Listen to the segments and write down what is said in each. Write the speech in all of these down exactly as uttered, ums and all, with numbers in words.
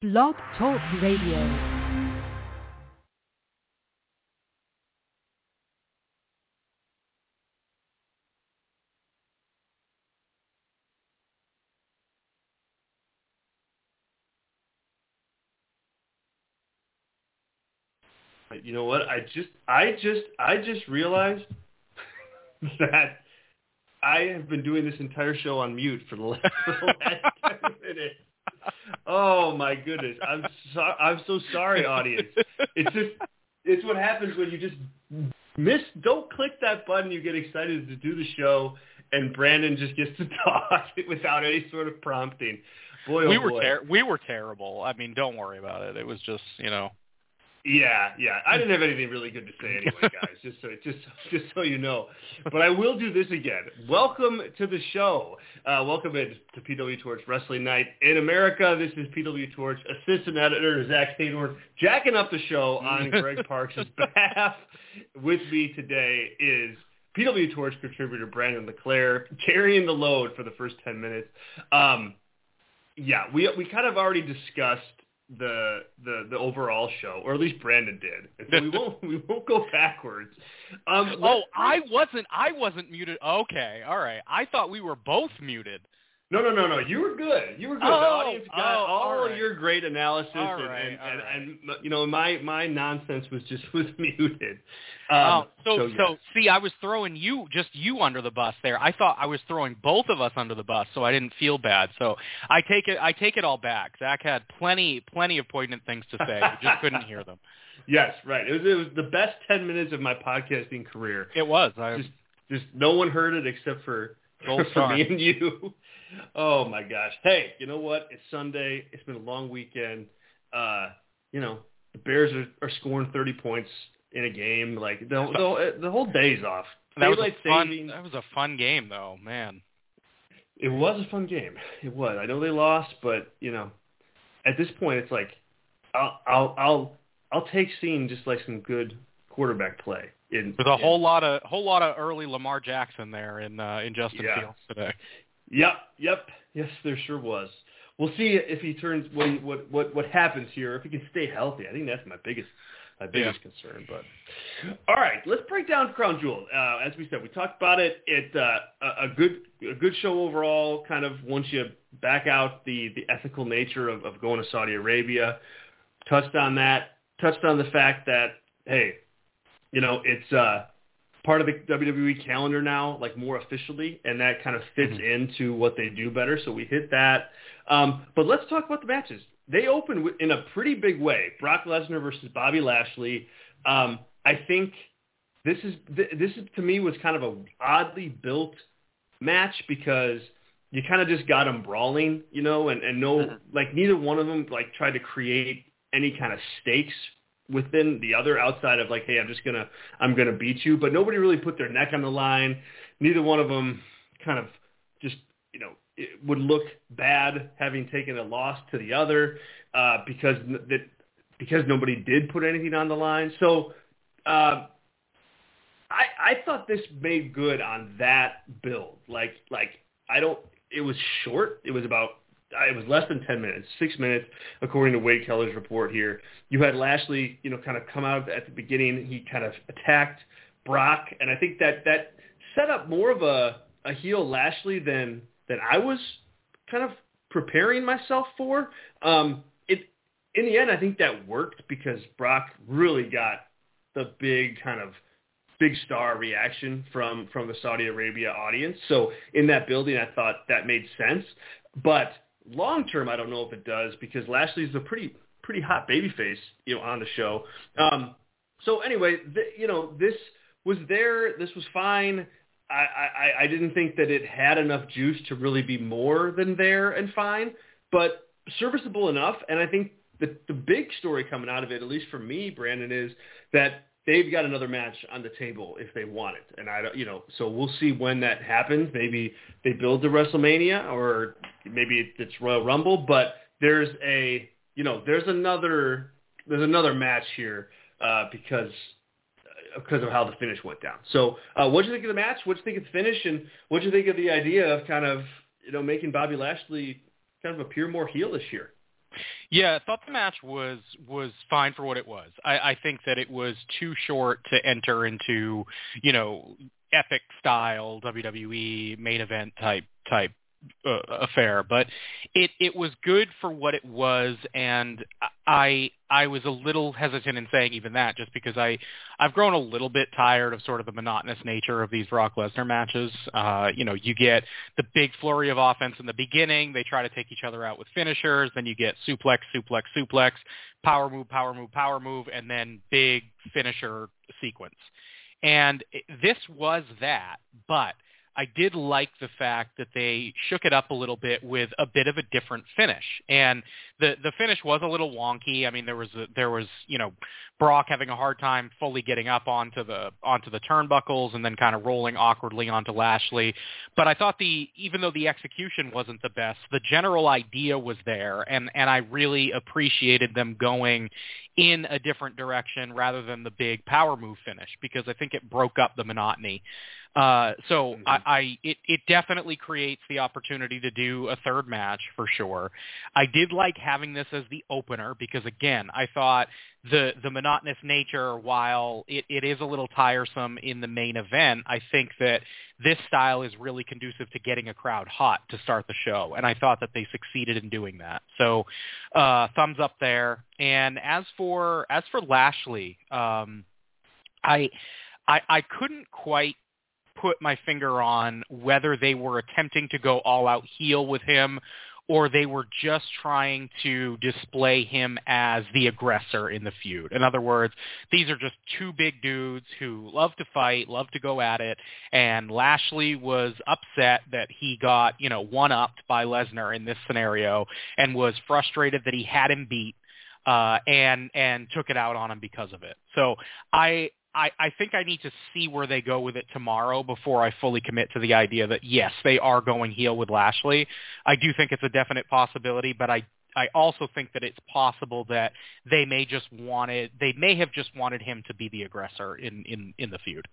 Blog Talk Radio. You know what? I just, I just, I just realized that I have been doing this entire show on mute for the last, for the last ten minutes. Oh my goodness! I'm so, I'm so sorry, audience. It's just, it's what happens when you just miss. Don't click that button. You get excited to do the show, and Brandon just gets to talk without any sort of prompting. Boy, oh we were boy. ter- we were terrible. I mean, don't worry about it. It was just, you know. Yeah, yeah. I didn't have anything really good to say anyway, guys. Just so, just, just so you know. But I will do this again. Welcome to the show. Uh, welcome in to P W Torch Wrestling Night in America. This is P W Torch assistant editor Zach Taylor jacking up the show on Greg Parks' behalf. With me today is P W Torch contributor Brandon LeClaire, carrying the load for the first ten minutes. Um, yeah, we we kind of already discussed the the the overall show, or at least Brandon did. And so we won't we won't go backwards. Um, oh, I wasn't I wasn't muted. Okay, all right. I thought we were both muted. No, no, no, no. You were good. You were good. Oh, the audience got oh, all, all of right. your great analysis, all and, right, and, all and, right. and you know my my nonsense was just was muted. Um, oh, so so, yes. so see, I was throwing you just you under the bus there. I thought I was throwing both of us under the bus, so I didn't feel bad. So I take it I take it all back. Zach had plenty plenty of poignant things to say. We just couldn't hear them. Yes, right. It was it was the best ten minutes of my podcasting career. It was. I, just just no one heard it except for Gold for me and you. Oh my gosh. Hey, you know what? It's Sunday. It's been a long weekend. Uh, you know, the Bears are, are scoring thirty points in a game. Like the the, the whole day's off. That was, Daylight a fun, saving. that was a fun game, though, man. It was a fun game. It was. I know they lost, but you know, at this point, it's like I'll I'll I'll I'll take seeing just like some good quarterback play. In, There's a in, whole lot of whole lot of early Lamar Jackson there in uh, in Justin yeah. Fields today. Yep, yep, yes, there sure was. We'll see if he turns what he, what what what happens here. If he can stay healthy, I think that's my biggest my biggest yeah. concern. But all right, let's break down Crown Jewel. Uh, as we said, we talked about it. It uh, a, a good a good show overall. Kind of once you back out the the ethical nature of, of going to Saudi Arabia, touched on that. Touched on the fact that hey, you know it's. Uh, part of the W W E calendar now, like more officially, and that kind of fits mm-hmm. into what they do better. So we hit that. Um, but let's talk about the matches. They opened in a pretty big way. Brock Lesnar versus Bobby Lashley. Um, I think this is this is to me was kind of a oddly built match because you kind of just got them brawling, you know, and, and no, mm-hmm. like neither one of them like tried to create any kind of stakes within the other outside of like, hey, I'm just going to, I'm going to beat you. But nobody really put their neck on the line. Neither one of them kind of just, you know, it would look bad having taken a loss to the other uh, because that because nobody did put anything on the line. So uh, I, I thought this made good on that build. Like, like I don't, it was short. It was about, it was less than ten minutes, six minutes, according to Wade Keller's report here. You had Lashley, you know, kind of come out at the beginning. He kind of attacked Brock, and I think that that set up more of a, a heel Lashley than than I was kind of preparing myself for. Um, it in the end, I think that worked because Brock really got the big kind of big star reaction from from the Saudi Arabia audience. So in that building, I thought that made sense, but long term, I don't know if it does because Lashley's a pretty pretty hot babyface, you know, on the show. Um, so anyway, th- you know, this was there. This was fine. I, I, I didn't think that it had enough juice to really be more than there and fine, but serviceable enough. And I think the the big story coming out of it, at least for me, Brandon, is that they've got another match on the table if they want it. And I don't, you know, so we'll see when that happens. Maybe they build to WrestleMania or maybe it's Royal Rumble, but there's a, you know, there's another, there's another match here uh, because, because of how the finish went down. So uh, what did you think of the match? What did you think of the finish? And what did you think of the idea of kind of, you know, making Bobby Lashley kind of appear more heel this year? Yeah, I thought the match was was fine for what it was. I, I think that it was too short to enter into, you know, epic style W W E main event type type uh, affair, but it it was good for what it was, and I I was a little hesitant in saying even that, just because I I've grown a little bit tired of sort of the monotonous nature of these Brock Lesnar matches. Uh, you know, you get the big flurry of offense in the beginning, they try to take each other out with finishers, then you get suplex, suplex, suplex, power move, power move, power move, and then big finisher sequence. And it, this was that, but I did like the fact that they shook it up a little bit with a bit of a different finish. And the the finish was a little wonky. I mean, there was a, there was, you know, Brock having a hard time fully getting up onto the onto the turnbuckles and then kind of rolling awkwardly onto Lashley. But I thought the even though the execution wasn't the best, the general idea was there, and and I really appreciated them going in a different direction rather than the big power move finish, because I think it broke up the monotony. Uh, so mm-hmm. I, I it, it definitely creates the opportunity to do a third match for sure. I did like having this as the opener because, again, I thought the the monotonous nature, while it, it is a little tiresome in the main event, I think that this style is really conducive to getting a crowd hot to start the show, and I thought that they succeeded in doing that. So uh, thumbs up there. And as for as for Lashley, um, I, I I couldn't quite put my finger on whether they were attempting to go all out heel with him or they were just trying to display him as the aggressor in the feud. In other words, these are just two big dudes who love to fight, love to go at it, and Lashley was upset that he got, you know, one-upped by Lesnar in this scenario and was frustrated that he had him beat uh, and and took it out on him because of it. So I I, I think I need to see where they go with it tomorrow before I fully commit to the idea that, yes, they are going heel with Lashley. I do think it's a definite possibility, but I I also think that it's possible that they may just wanted they may have just wanted him to be the aggressor in, in, in the feud.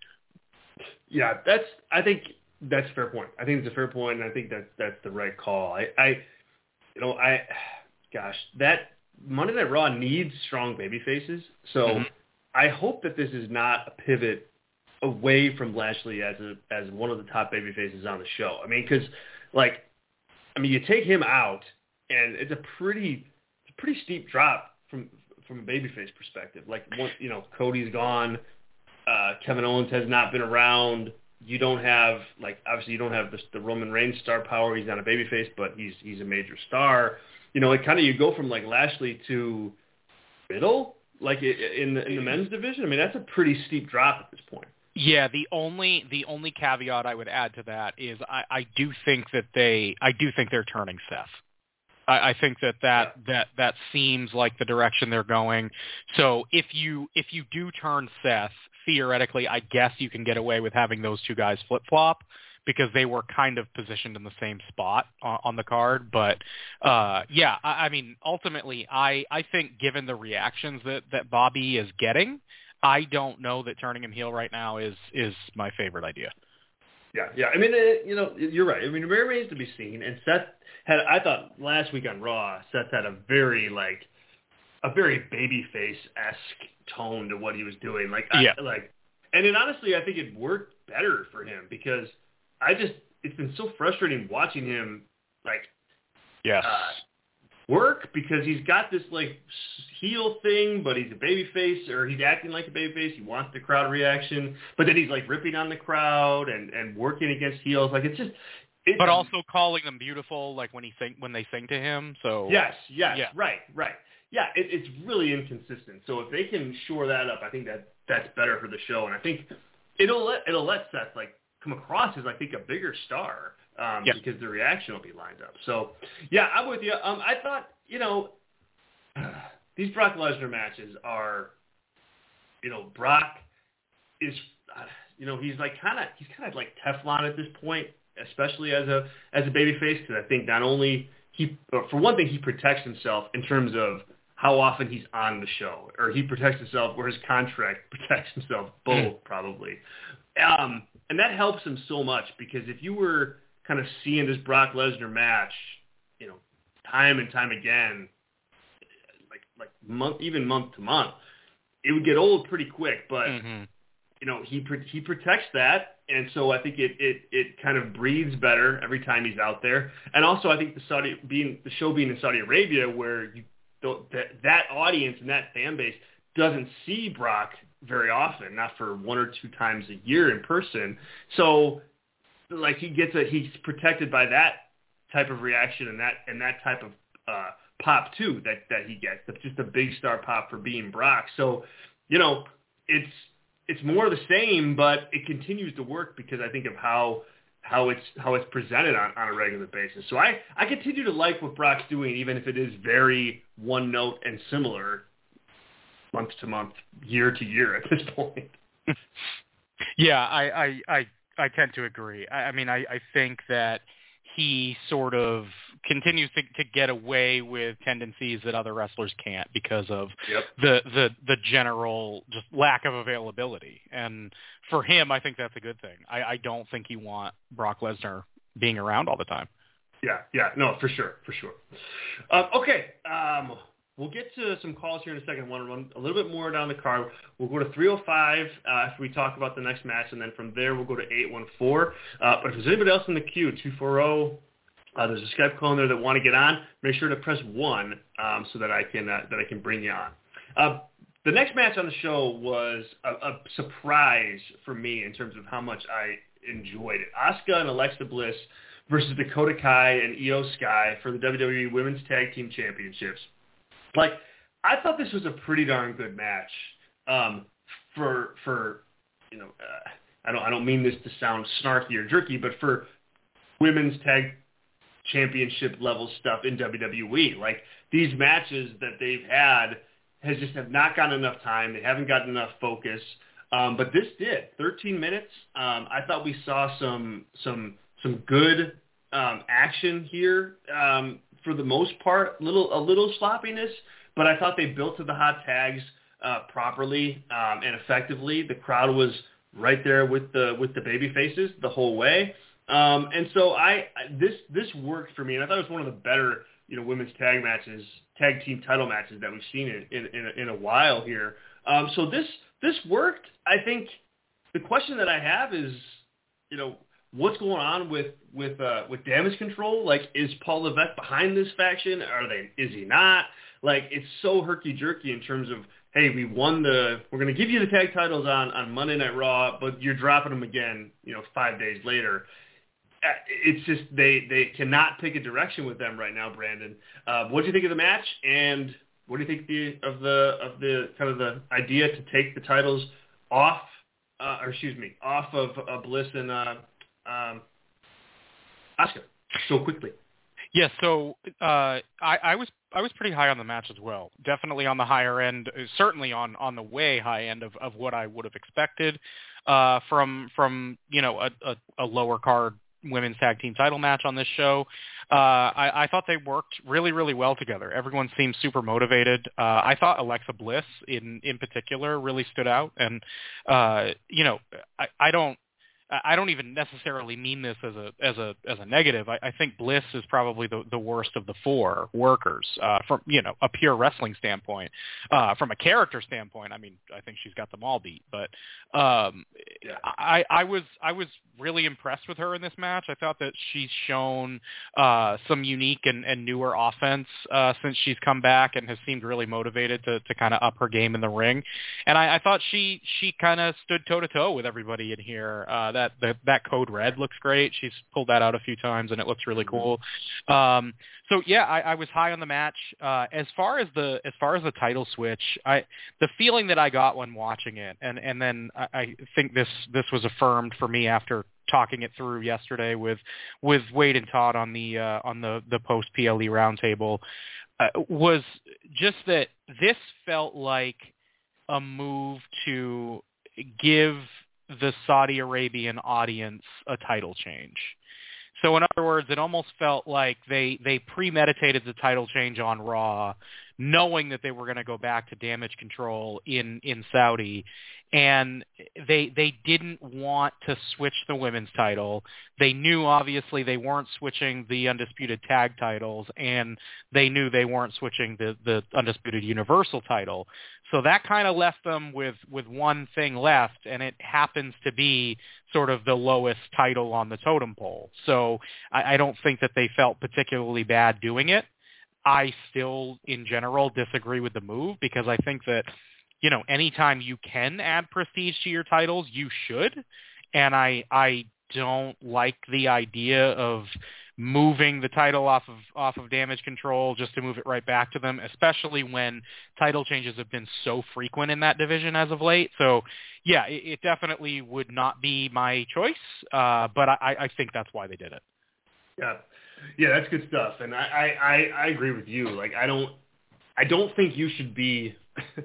Yeah, that's I think that's a fair point. I think it's a fair point, and I think that that's the right call. I, I you know, I gosh, that Monday Night Raw needs strong baby faces, so mm-hmm. I hope that this is not a pivot away from Lashley as a as one of the top baby faces on the show. I mean, because like, I mean, you take him out, and it's a pretty it's a pretty steep drop from from a babyface perspective. Like, once, you know, Cody's gone, uh, Kevin Owens has not been around. You don't have like obviously you don't have the, the Roman Reigns star power. He's not a babyface, but he's he's a major star. You know, it kind of you go from like Lashley to Riddle. Like in the in the men's division, I mean, that's a pretty steep drop at this point. Yeah, the only the only caveat I would add to that is I, I do think that they I do think they're turning Seth. I, I think that that, yeah. that that seems like the direction they're going. So if you if you do turn Seth, theoretically, I guess you can get away with having those two guys flip flop, because they were kind of positioned in the same spot on, on the card. But, uh, yeah, I, I mean, ultimately, I, I think given the reactions that, that Bobby is getting, I don't know that turning him heel right now is, is my favorite idea. Yeah, yeah. I mean, it, you know, you're right. I mean, it remains to be seen. And Seth had, I thought last week on Raw, Seth had a very, like, a very babyface-esque tone to what he was doing. Like, yeah. I, like, and then honestly, I think it worked better for him because I just, it's been so frustrating watching him, like, yes. uh, work because he's got this, like, heel thing, but he's a babyface, or he's acting like a babyface. He wants the crowd reaction, but then he's, like, ripping on the crowd and, and working against heels. Like, it's just... It, but also calling them beautiful, like, when he sing, when they sing to him, so... Yes, yes, yeah. right, right. Yeah, it, it's really inconsistent. So if they can shore that up, I think that that's better for the show, and I think it'll let, it'll let Seth, like, come across as, I think, a bigger star um, yeah. because the reaction will be lined up. So, yeah, I'm with you. Um, I thought, you know, these Brock Lesnar matches are, you know, Brock is, uh, you know, he's like kind of, he's kind of like Teflon at this point, especially as a as a babyface, because I think not only he, for one thing, he protects himself in terms of how often he's on the show, or he protects himself, or his contract protects himself, both mm. probably. Um, and that helps him so much, because if you were kind of seeing this Brock Lesnar match, you know, time and time again, month, even month to month, it would get old pretty quick. But mm-hmm. you know, he he protects that, and so I think it, it it kind of breathes better every time he's out there. And also, I think the Saudi being the show being in Saudi Arabia, where you that that audience and that fan base doesn't see Brock very often, not for one or two times a year in person. So, like he gets a he's protected by that type of reaction and that and that type of uh, pop too that that he gets. That's just a big star pop for being Brock. So, you know, it's. It's more of the same, but it continues to work because I think of how how it's how it's presented on, on a regular basis. So I, I continue to like what Brock's doing, even if it is very one note and similar month to month, year to year at this point. Yeah, I I, I, I tend to agree. I, I mean, I, I think that he sort of continues to, to get away with tendencies that other wrestlers can't because of yep. the, the the general just lack of availability. And for him, I think that's a good thing. I, I don't think you want Brock Lesnar being around all the time. Yeah, yeah, no, for sure, for sure. Uh, okay, um, we'll get to some calls here in a second. I want to run a little bit more down the card. We'll go to three oh five uh, after we talk about the next match, and then from there we'll go to eight one four. Uh, but if there's anybody else in the queue, two four zero, uh, there's a Skype call in there that want to get on. Make sure to press one um, so that I can uh, that I can bring you on. Uh, the next match on the show was a, a surprise for me in terms of how much I enjoyed it. Asuka and Alexa Bliss versus Dakota Kai and Io Sky for the W W E Women's Tag Team Championships. Like, I thought this was a pretty darn good match. Um, for for you know, uh, I don't I don't mean this to sound snarky or jerky, but for women's tag championship level stuff in W W E, like these matches that they've had has just have not gotten enough time. They haven't gotten enough focus. Um, but this did thirteen minutes. Um, I thought we saw some some some good um, action here. Um, for the most part, little a little sloppiness, but I thought they built to the hot tags uh, properly um, and effectively. The crowd was right there with the with the baby faces the whole way, um, and so I this this worked for me, and I thought it was one of the better you know women's tag matches, tag team title matches that we've seen in in, in, a, in a while here. Um, so this this worked. I think the question that I have is, you know. What's going on with with uh, with Damage Control? Like, is Paul Levesque behind this faction? Are they? Is he not? Like, it's so herky jerky in terms of, hey, we won the, we're going to give you the tag titles on, on Monday Night Raw, but you're dropping them again, you know, five days later. It's just they they cannot pick a direction with them right now, Brandon. Uh, what do you think of the match, and what do you think the, of the of the kind of the idea to take the titles off, uh, or excuse me, off of uh, Bliss and uh, Um, Asuka so quickly? Yeah, so uh, I, I was I was pretty high on the match as well. Definitely on the higher end, certainly on, on the way high end of, of what I would have expected uh, from from you know a, a, a lower card women's tag team title match on this show. Uh, I, I thought they worked really really well together. Everyone seemed super motivated. Uh, I thought Alexa Bliss in in particular really stood out, and uh, you know I, I don't. I don't even necessarily mean this as a as a as a negative. I, I think Bliss is probably the, the worst of the four workers uh, from you know a pure wrestling standpoint. Uh, from a character standpoint, I mean, I think she's got them all beat. But um, yeah. I, I was I was really impressed with her in this match. I thought that she's shown uh, some unique and, and newer offense uh, since she's come back, and has seemed really motivated to, to kind of up her game in the ring. And I, I thought she she kind of stood toe to toe with everybody in here. Uh, that That, that that code red looks great. She's pulled that out a few times, and it looks really cool. Um, so yeah, I, I was high on the match. Uh, as far as the as far as the title switch, I the feeling that I got when watching it, and and then I, I think this this was affirmed for me after talking it through yesterday with with Wade and Todd on the uh, on the the post P L E roundtable, uh, was just that this felt like a move to give the Saudi Arabian audience a title change. So in other words, it almost felt like they, they premeditated the title change on Raw, knowing that they were going to go back to Damage Control in, in Saudi, and they they didn't want to switch the women's title. They knew, obviously, they weren't switching the Undisputed Tag titles, and they knew they weren't switching the, the Undisputed Universal title. So that kind of left them with, with one thing left, and it happens to be sort of the lowest title on the totem pole. So I, I don't think that they felt particularly bad doing it. I still, in general, disagree with the move because I think that, you know, anytime you can add prestige to your titles, you should. And I I don't like the idea of moving the title off of off of Damage Control just to move it right back to them, especially when title changes have been so frequent in that division as of late. So, yeah, it, it definitely would not be my choice, uh, but I, I think that's why they did it. Yeah. Yeah, that's good stuff, and I, I, I agree with you. Like, I don't, I don't think you should be.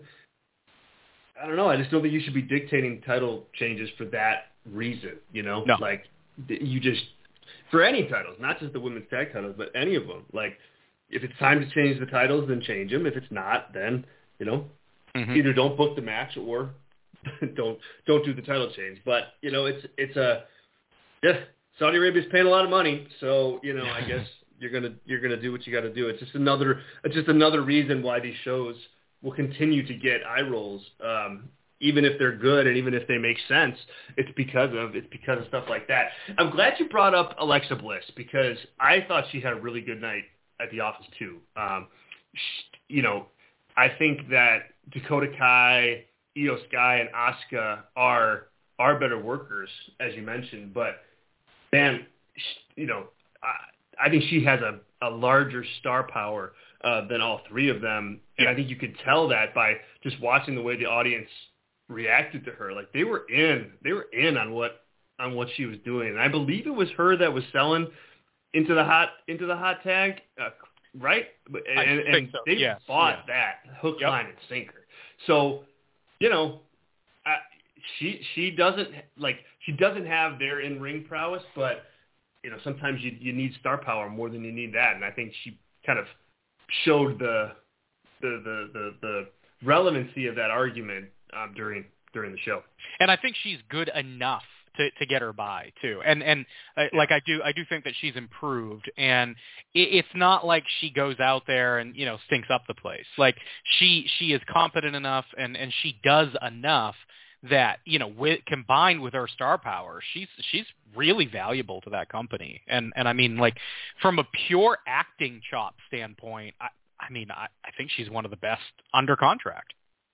I don't know. I just don't think you should be dictating title changes for that reason. You know, no. Like you just for any titles, not just the women's tag titles, but any of them. Like, if it's time to change the titles, then change them. If it's not, then you know, mm-hmm. either don't book the match or don't don't do the title change. But you know, it's it's a yeah. Saudi Arabia's paying a lot of money, so you know I guess you're gonna you're gonna do what you got to do. It's just another it's just another reason why these shows will continue to get eye rolls, um, even if they're good and even if they make sense. It's because of it's because of stuff like that. I'm glad you brought up Alexa Bliss because I thought she had a really good night at the office too. Um, she, you know, I think that Dakota Kai, Io Sky, and Asuka are are better workers, as you mentioned, but man, you know, I, I think she has a, a larger star power uh, than all three of them. And yeah. I think you could tell that by just watching the way the audience reacted to her. Like they were in, they were in on what on what she was doing. And I believe it was her that was selling into the hot into the hot tag, uh, right? And, I and, think and so. they yes. bought yeah. that hook, yep. line, and sinker. So, you know. I, She she doesn't like she doesn't have their in ring prowess, but you know sometimes you you need star power more than you need that, and I think she kind of showed the the the the, the relevancy of that argument um, during during the show. And I think she's good enough to to get her by too, and and uh, yeah. like I do I do think that she's improved, and it, it's not like she goes out there and you know stinks up the place. Like she she is competent enough, and and she does enough that, you know, with, combined with her star power, she's she's really valuable to that company. And and I mean, like, from a pure acting chop standpoint, I, I mean, I, I think she's one of the best under contract.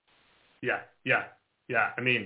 Yeah, yeah, yeah. I mean,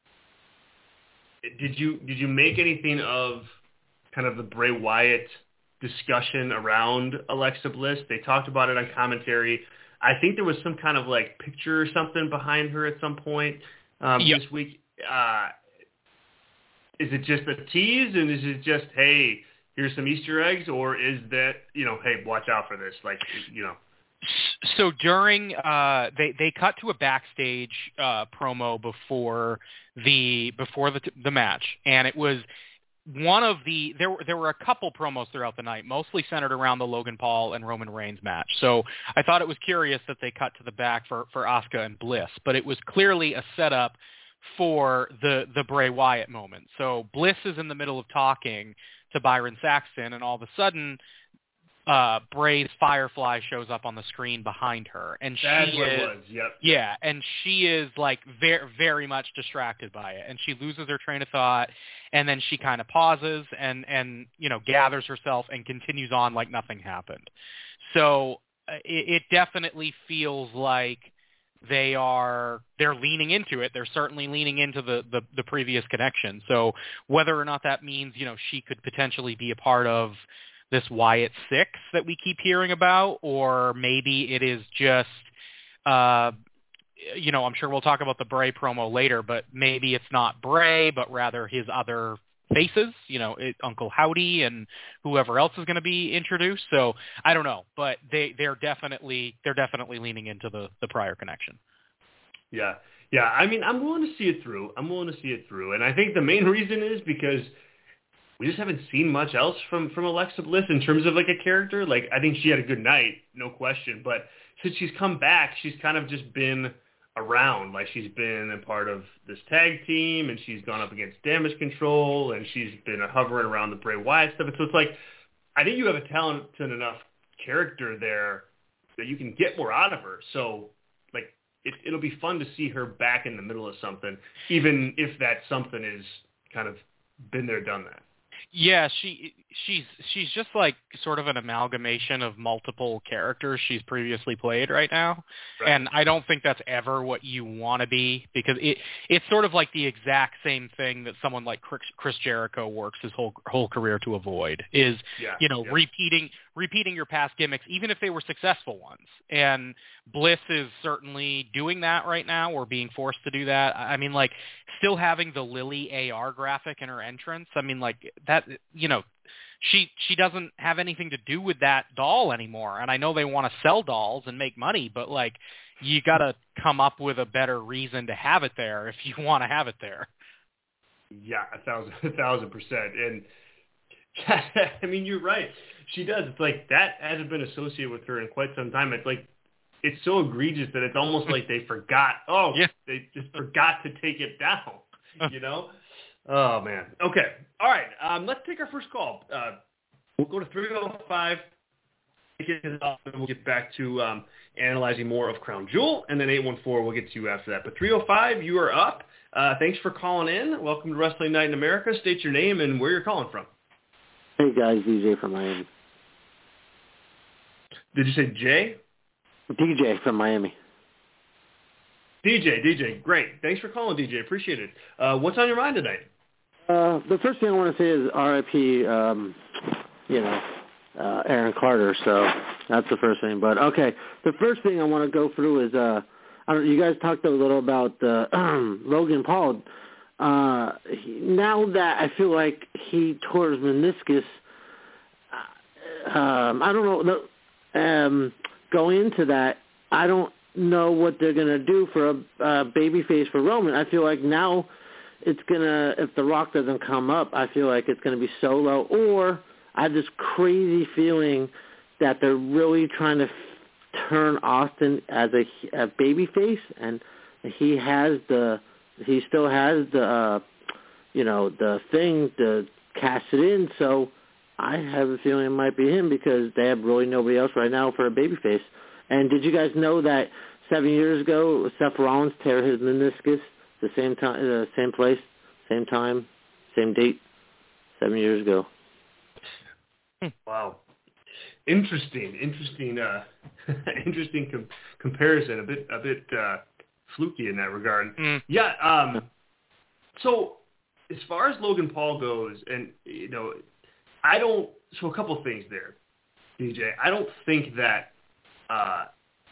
did you did you make anything of kind of the Bray Wyatt discussion around Alexa Bliss? They talked about it on commentary. I think there was some kind of, like, picture or something behind her at some point. Um, yep. This week, uh, is it just a tease, and is it just, hey, here's some Easter eggs, or is that, you know, hey, watch out for this, like, you know? So during, uh, they they cut to a backstage uh, promo before the before the the match, and it was one of the there were there were a couple promos throughout the night, mostly centered around the Logan Paul and Roman Reigns match. So I thought it was curious that they cut to the back for for Asuka and Bliss, but it was clearly a setup for the the Bray Wyatt moment. So Bliss is in the middle of talking to Byron Saxton, and all of a sudden, uh, Bray's Firefly shows up on the screen behind her, and she That's what is, it was. Yep. Yeah, and she is like very, very much distracted by it, and she loses her train of thought, and then she kind of pauses and and you know gathers herself and continues on like nothing happened. So uh, it, it definitely feels like they are they're leaning into it. They're certainly leaning into the, the the previous connection. So whether or not that means you know she could potentially be a part of this Wyatt Six that we keep hearing about, or maybe it is just, uh, you know, I'm sure we'll talk about the Bray promo later, but maybe it's not Bray, but rather his other faces, you know, it, Uncle Howdy and whoever else is going to be introduced. So I don't know, but they, they're definitely, they're definitely leaning into the, the prior connection. Yeah. Yeah. I mean, I'm willing to see it through. I'm willing to see it through. And I think the main reason is because we just haven't seen much else from, from Alexa Bliss in terms of like a character. Like, I think she had a good night, no question, but since she's come back, she's kind of just been around. Like, she's been a part of this tag team, and she's gone up against Damage Control, and she's been hovering around the Bray Wyatt stuff. And so it's like, I think you have a talented enough character there that you can get more out of her. So, like, it, it'll be fun to see her back in the middle of something, even if that something is kind of been there, done that. Yeah, she she's she's just like sort of an amalgamation of multiple characters she's previously played right now. Right. And I don't think that's ever what you want to be, because it it's sort of like the exact same thing that someone like Chris, Chris Jericho works his whole whole career to avoid is, yeah, you know, yeah. repeating repeating your past gimmicks, even if they were successful ones. And Bliss is certainly doing that right now, or being forced to do that. I mean, like, still having the Lily A R graphic in her entrance. I mean, like, that, you know, she she doesn't have anything to do with that doll anymore. And I know they want to sell dolls and make money, but, like, you got to come up with a better reason to have it there if you want to have it there. Yeah, a thousand, a thousand percent. And I mean, you're right. She does. It's like that hasn't been associated with her in quite some time. It's like, it's so egregious that it's almost like they forgot. Oh, yeah. They just forgot to take it down, you know? Oh, man. Okay. All right. Um, let's take our first call. Uh, we'll go to three oh five. We'll get back to um, analyzing more of Crown Jewel, and then eight one four, we'll get to you after that. But three oh five, you are up. Uh, thanks for calling in. Welcome to Wrestling Night in America. State your name and where you're calling from. Hey, guys. D J from Miami. Did you say Jay? D J from Miami. D J, D J, great. Thanks for calling, D J. Appreciate it. Uh, what's on your mind tonight? Uh, the first thing I want to say is R I P, um, you know, uh, Aaron Carter. So that's the first thing. But, okay, the first thing I want to go through is, uh, I don't, you guys talked a little about uh, Logan Paul. Uh, he, now that I feel like he tore his meniscus, uh, um, I don't know, um, going into that, I don't know what they're going to do for a uh, babyface for Roman. I feel like now it's going to, if The Rock doesn't come up, I feel like it's going to be Solo, or I have this crazy feeling that they're really trying to f- turn Austin as a, a babyface, and he has the, he still has the, uh, you know, the thing to cash it in, so I have a feeling it might be him because they have really nobody else right now for a babyface. And did you guys know that seven years ago, Seth Rollins tear his meniscus the same time, uh, same place, same time, same date, seven years ago? Wow, interesting, interesting, uh, interesting com- comparison. A bit, a bit uh, fluky in that regard. Mm. Yeah. Um, so as far as Logan Paul goes, and you know, I don't. So a couple things there, D J. I don't think that. Uh,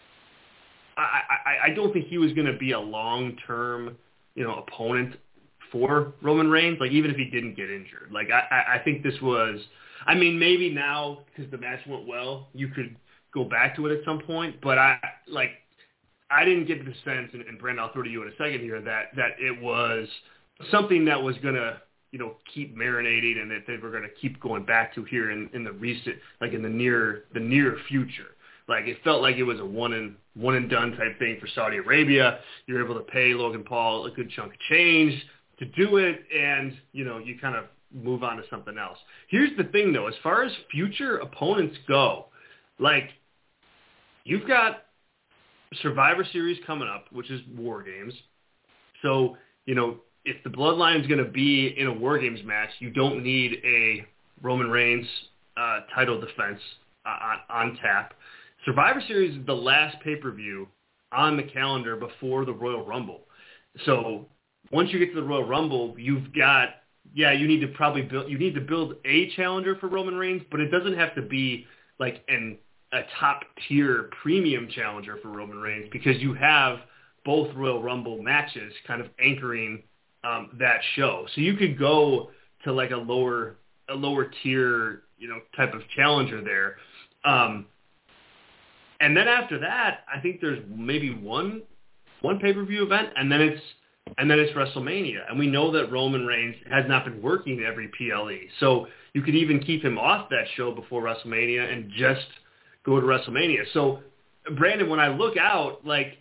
I, I, I don't think he was going to be a long-term, you know, opponent for Roman Reigns. Like, even if he didn't get injured, like I, I think this was. I mean, maybe now because the match went well, you could go back to it at some point. But I like, I didn't get the sense, and, and Brandon, I'll throw to you in a second here, that that it was something that was going to, you know, keep marinating, and that they were going to keep going back to here in, in the recent, like in the near the near future. Like, it felt like it was a one and one and done type thing for Saudi Arabia. You're able to pay Logan Paul a good chunk of change to do it, and you know, you kind of move on to something else. Here's the thing, though, as far as future opponents go, like, you've got Survivor Series coming up, which is War Games. So, you know, if the Bloodline is going to be in a War Games match, you don't need a Roman Reigns uh, title defense uh, on, on tap. Survivor Series is the last pay-per-view on the calendar before the Royal Rumble. So once you get to the Royal Rumble, you've got, yeah, you need to probably build, you need to build a challenger for Roman Reigns, but it doesn't have to be like an a top-tier premium challenger for Roman Reigns, because you have both Royal Rumble matches kind of anchoring um, that show. So you could go to like a lower a lower tier, you know, type of challenger there. Um, and then after that, I think there's maybe one one pay-per-view event, and then it's and then it's WrestleMania. And we know that Roman Reigns has not been working every P L E. So you could even keep him off that show before WrestleMania and just go to WrestleMania. So Brandon, when I look out, like,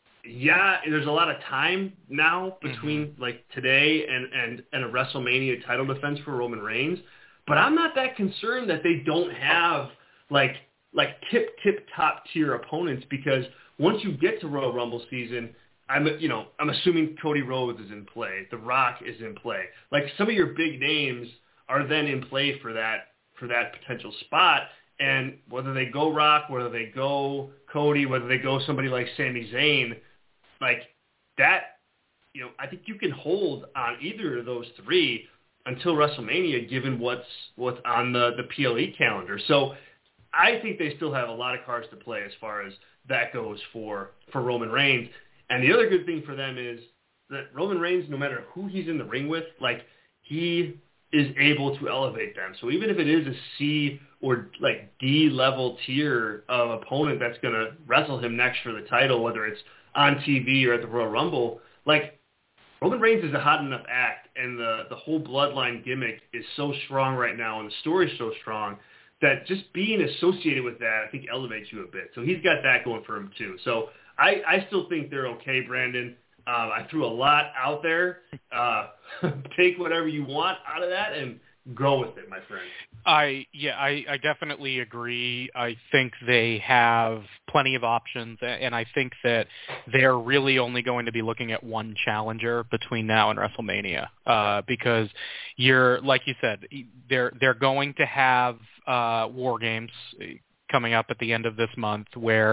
yeah, there's a lot of time now between mm-hmm. like today and, and, and a WrestleMania title defense for Roman Reigns, but I'm not that concerned that they don't have like like tip tip top tier opponents, because once you get to Royal Rumble season, I'm you know I'm assuming Cody Rhodes is in play, The Rock is in play, like some of your big names are then in play for that for that potential spot. And whether they go Rock, whether they go Cody, whether they go somebody like Sami Zayn, like that, you know, I think you can hold on either of those three until WrestleMania, given what's what's on the, the P L E calendar. So I think they still have a lot of cards to play as far as that goes for, for Roman Reigns. And the other good thing for them is that Roman Reigns, no matter who he's in the ring with, like he is able to elevate them. So even if it is a C or like D level tier of opponent that's going to wrestle him next for the title, whether it's on T V or at the Royal Rumble, like Roman Reigns is a hot enough act, and the, the whole bloodline gimmick is so strong right now, and the story's so strong that just being associated with that, I think, elevates you a bit. So he's got that going for him too. So I, I still think they're okay, Brandon. Um, I threw a lot out there. Uh, take whatever you want out of that and go with it, my friend. I yeah, I, I definitely agree. I think they have plenty of options, and I think that they're really only going to be looking at one challenger between now and WrestleMania, uh, because you're like you said, they're they're going to have uh, War Games coming up at the end of this month, where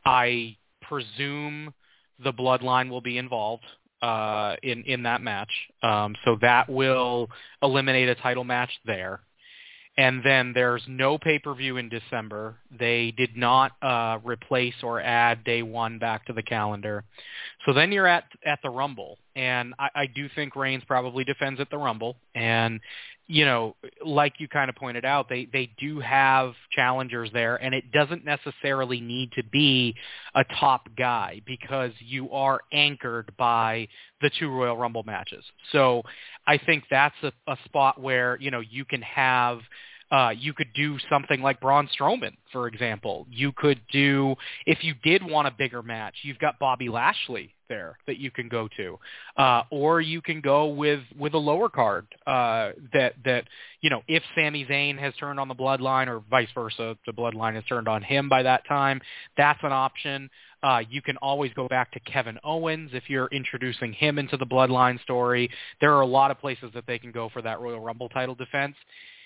I presume the Bloodline will be involved uh, in, in that match. Um, so that will eliminate a title match there. And then there's no pay-per-view in December. They did not uh, replace or add day one back to the calendar. So then you're at at the Rumble. And I, I do think Reigns probably defends at the Rumble. And, you know, like you kind of pointed out, they, they do have challengers there. And it doesn't necessarily need to be a top guy, because you are anchored by the two Royal Rumble matches. So I think that's a, a spot where, you know, you can have Uh, you could do something like Braun Strowman, for example. You could do, if you did want a bigger match, you've got Bobby Lashley there that you can go to, uh, or you can go with, with a lower card uh, that that you know, if Sami Zayn has turned on the Bloodline, or vice versa, the Bloodline has turned on him by that time. That's an option. Uh, you can always go back to Kevin Owens if you're introducing him into the Bloodline story. There are a lot of places that they can go for that Royal Rumble title defense.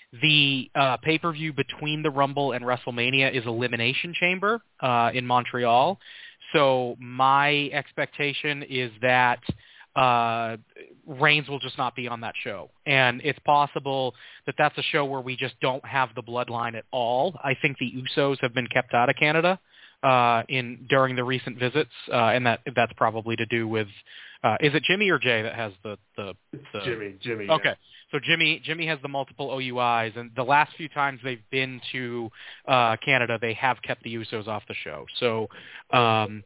The uh, pay-per-view between the Rumble and WrestleMania is Elimination Chamber uh, in Montreal. So my expectation is that uh, Reigns will just not be on that show. And it's possible that that's a show where we just don't have the Bloodline at all. I think the Usos have been kept out of Canada uh, in during the recent visits, uh, and that that's probably to do with uh, is it Jimmy or Jay that has the the, the Jimmy Jimmy okay. Yeah. So Jimmy Jimmy has the multiple O U Is, and the last few times they've been to uh, Canada, they have kept the Usos off the show. So um,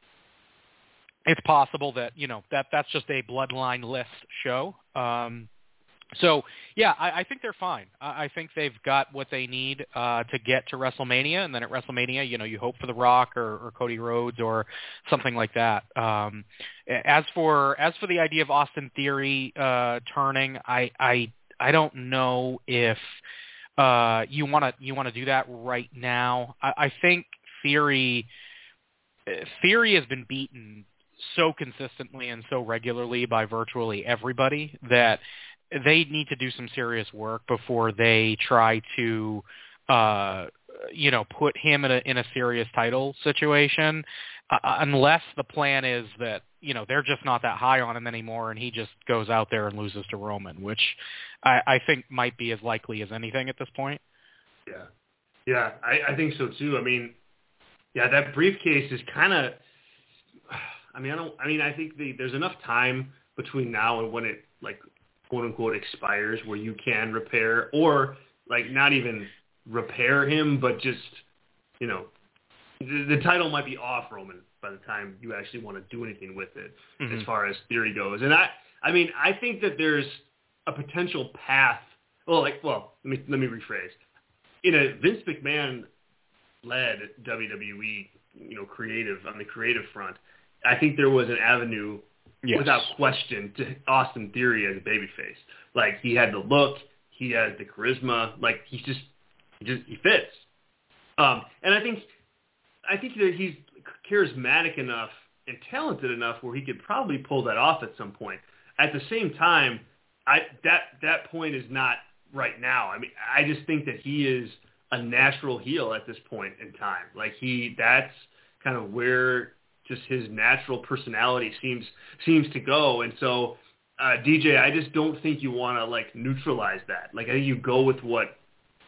it's possible that, you know, that that's just a Bloodline-less show. Um, so, yeah, I, I think they're fine. I, I think they've got what they need uh, to get to WrestleMania, and then at WrestleMania, you know, you hope for The Rock or, or Cody Rhodes or something like that. Um, as for as for the idea of Austin Theory uh, turning, I, I I don't know if uh, you want to you want to do that right now. I, I think Theory Theory has been beaten so consistently and so regularly by virtually everybody that they need to do some serious work before they try to, uh, you know, put him in a in a serious title situation. Uh, unless the plan is that, you know, they're just not that high on him anymore, and he just goes out there and loses to Roman, which I, I think might be as likely as anything at this point. Yeah, yeah, I, I think so too. I mean, yeah, that briefcase is kind of. I mean, I don't. I mean, I think the, there's enough time between now and when it, like, quote unquote, expires, where you can repair, or like not even repair him, but just, you know, the, the title might be off Roman by the time you actually want to do anything with it, mm-hmm. as far as Theory goes. And I, I mean, I think that there's a potential path. Well, like, well, let me let me rephrase. In a Vince McMahon led W W E, you know, creative on the creative front, I think there was an avenue yes. without question to Austin Theory as a babyface. Like he had the look, he has the charisma, like he's just he just he fits. Um, and I think I think that he's charismatic enough and talented enough where he could probably pull that off at some point. At the same time, I that that point is not right now. I mean, I just think that he is a natural heel at this point in time. Like he, that's kind of where just his natural personality seems seems to go. And so, uh, D J, I just don't think you want to like neutralize that. Like I think you go with what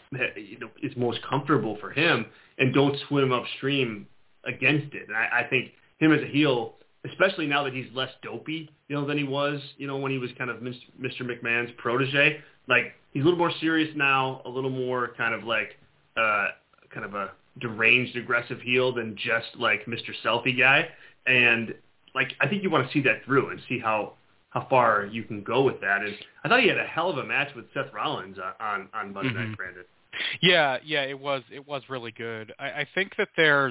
you know is most comfortable for him, and don't swim upstream against it. And I, I think him as a heel, especially now that he's less dopey, you know, than he was, you know, when he was kind of Mister McMahon's protege. Like he's a little more serious now, a little more kind of like uh, kind of a deranged, aggressive heel than just like Mister Selfie guy. And like I think you want to see that through and see how how far you can go with that. And I thought he had a hell of a match with Seth Rollins on on, on Monday mm-hmm. Night, Brandon. Yeah, yeah, it was it was really good. I, I think that there's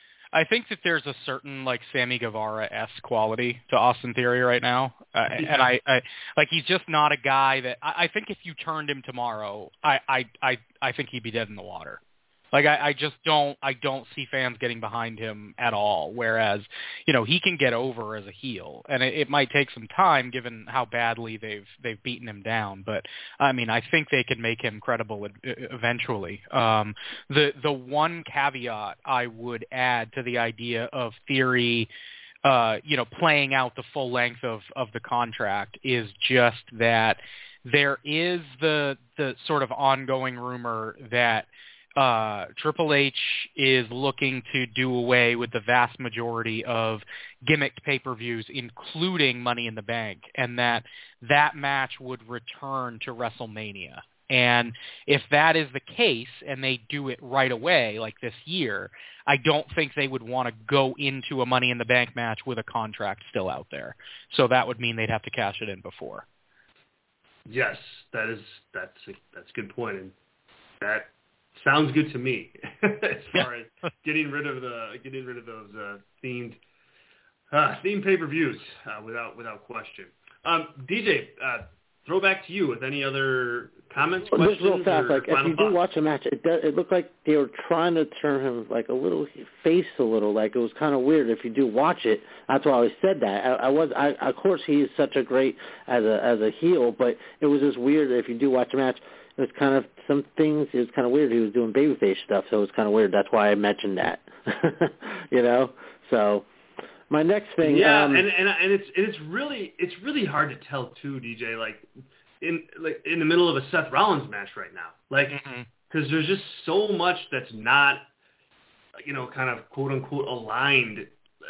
I think that there's a certain like Sammy Guevara-esque quality to Austin Theory right now, uh, yeah. and I, I like he's just not a guy that I, I think if you turned him tomorrow, I, I I I think he'd be dead in the water. Like I, I just don't I don't see fans getting behind him at all. Whereas, you know, he can get over as a heel, and it, it might take some time given how badly they've they've beaten him down. But I mean, I think they could make him credible eventually. Um, the the one caveat I would add to the idea of Theory, uh, you know, playing out the full length of of the contract is just that there is the the sort of ongoing rumor that Uh, Triple H is looking to do away with the vast majority of gimmicked pay-per-views, including Money in the Bank, and that that match would return to WrestleMania. And if that is the case, and they do it right away, like this year, I don't think they would want to go into a Money in the Bank match with a contract still out there. So that would mean they'd have to cash it in before. Yes, that is that's a, that's a good point, and that sounds good to me as far as getting rid of the getting rid of those uh, themed uh, themed pay-per-views uh, without without question. Um, D J, uh, throw back to you with any other comments, well, questions, just real fast, or like if you thoughts? do watch a match, it does, it looked like they were trying to turn him like a little face a little. Like it was kind of weird. If you do watch it, that's why I always said that. I, I was, I, of course, he is such a great as a as a heel, but it was just weird. If you do watch a match, it was kind of some things. It was kind of weird. He was doing babyface stuff, so it was kind of weird. That's why I mentioned that. you know. So my next thing. Yeah, um, and and and it's it's really it's really hard to tell too, D J. Like in like in the middle of a Seth Rollins match right now, like because mm-hmm. there's just so much that's not, you know, kind of quote unquote aligned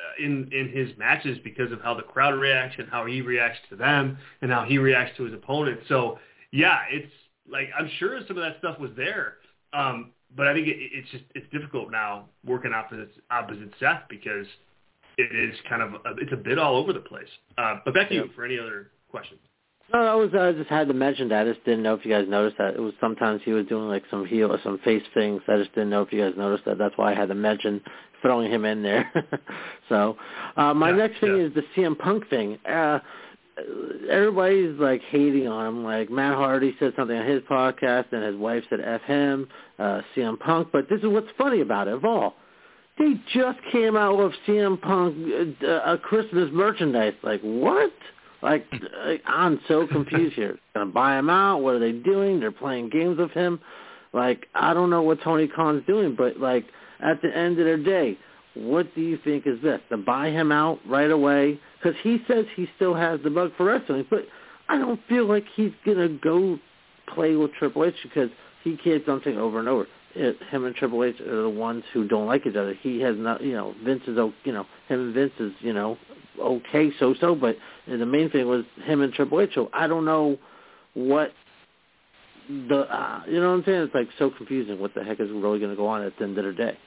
in in his matches because of how the crowd reacts and how he reacts to them and how he reacts to his opponent. So yeah, it's. Like, I'm sure some of that stuff was there, um, but I think it, it's just it's difficult now working opposite opposite Seth because it is kind of a, it's a bit all over the place. Uh, but back to yeah. you for any other questions. No, I was I just had to mention that. I just didn't know if you guys noticed that. It was sometimes he was doing like some heel or some face things. I just didn't know if you guys noticed that. That's why I had to mention throwing him in there. so uh, my yeah, next thing yeah. is the C M Punk thing. Uh, everybody's like hating on him. Like Matt Hardy said something on his podcast, and his wife said F him, uh, C M Punk. But this is what's funny about it of all. They just came out with C M Punk uh, a Christmas merchandise. Like what? Like I'm so confused here. Gonna buy him out? What are they doing? They're playing games with him. Like I don't know what Tony Khan's doing. But like at the end of the day, what do you think is this? To buy him out right away? Because he says he still has the bug for wrestling, but I don't feel like he's going to go play with Triple H because he keeps something over and over. It, him and Triple H are the ones who don't like each other. He has not, you know, Vince is, you know, him and Vince is, you know, okay, so-so, but the main thing was him and Triple H. So I don't know what the, uh, you know what I'm saying? It's like so confusing what the heck is really going to go on at the end of the day.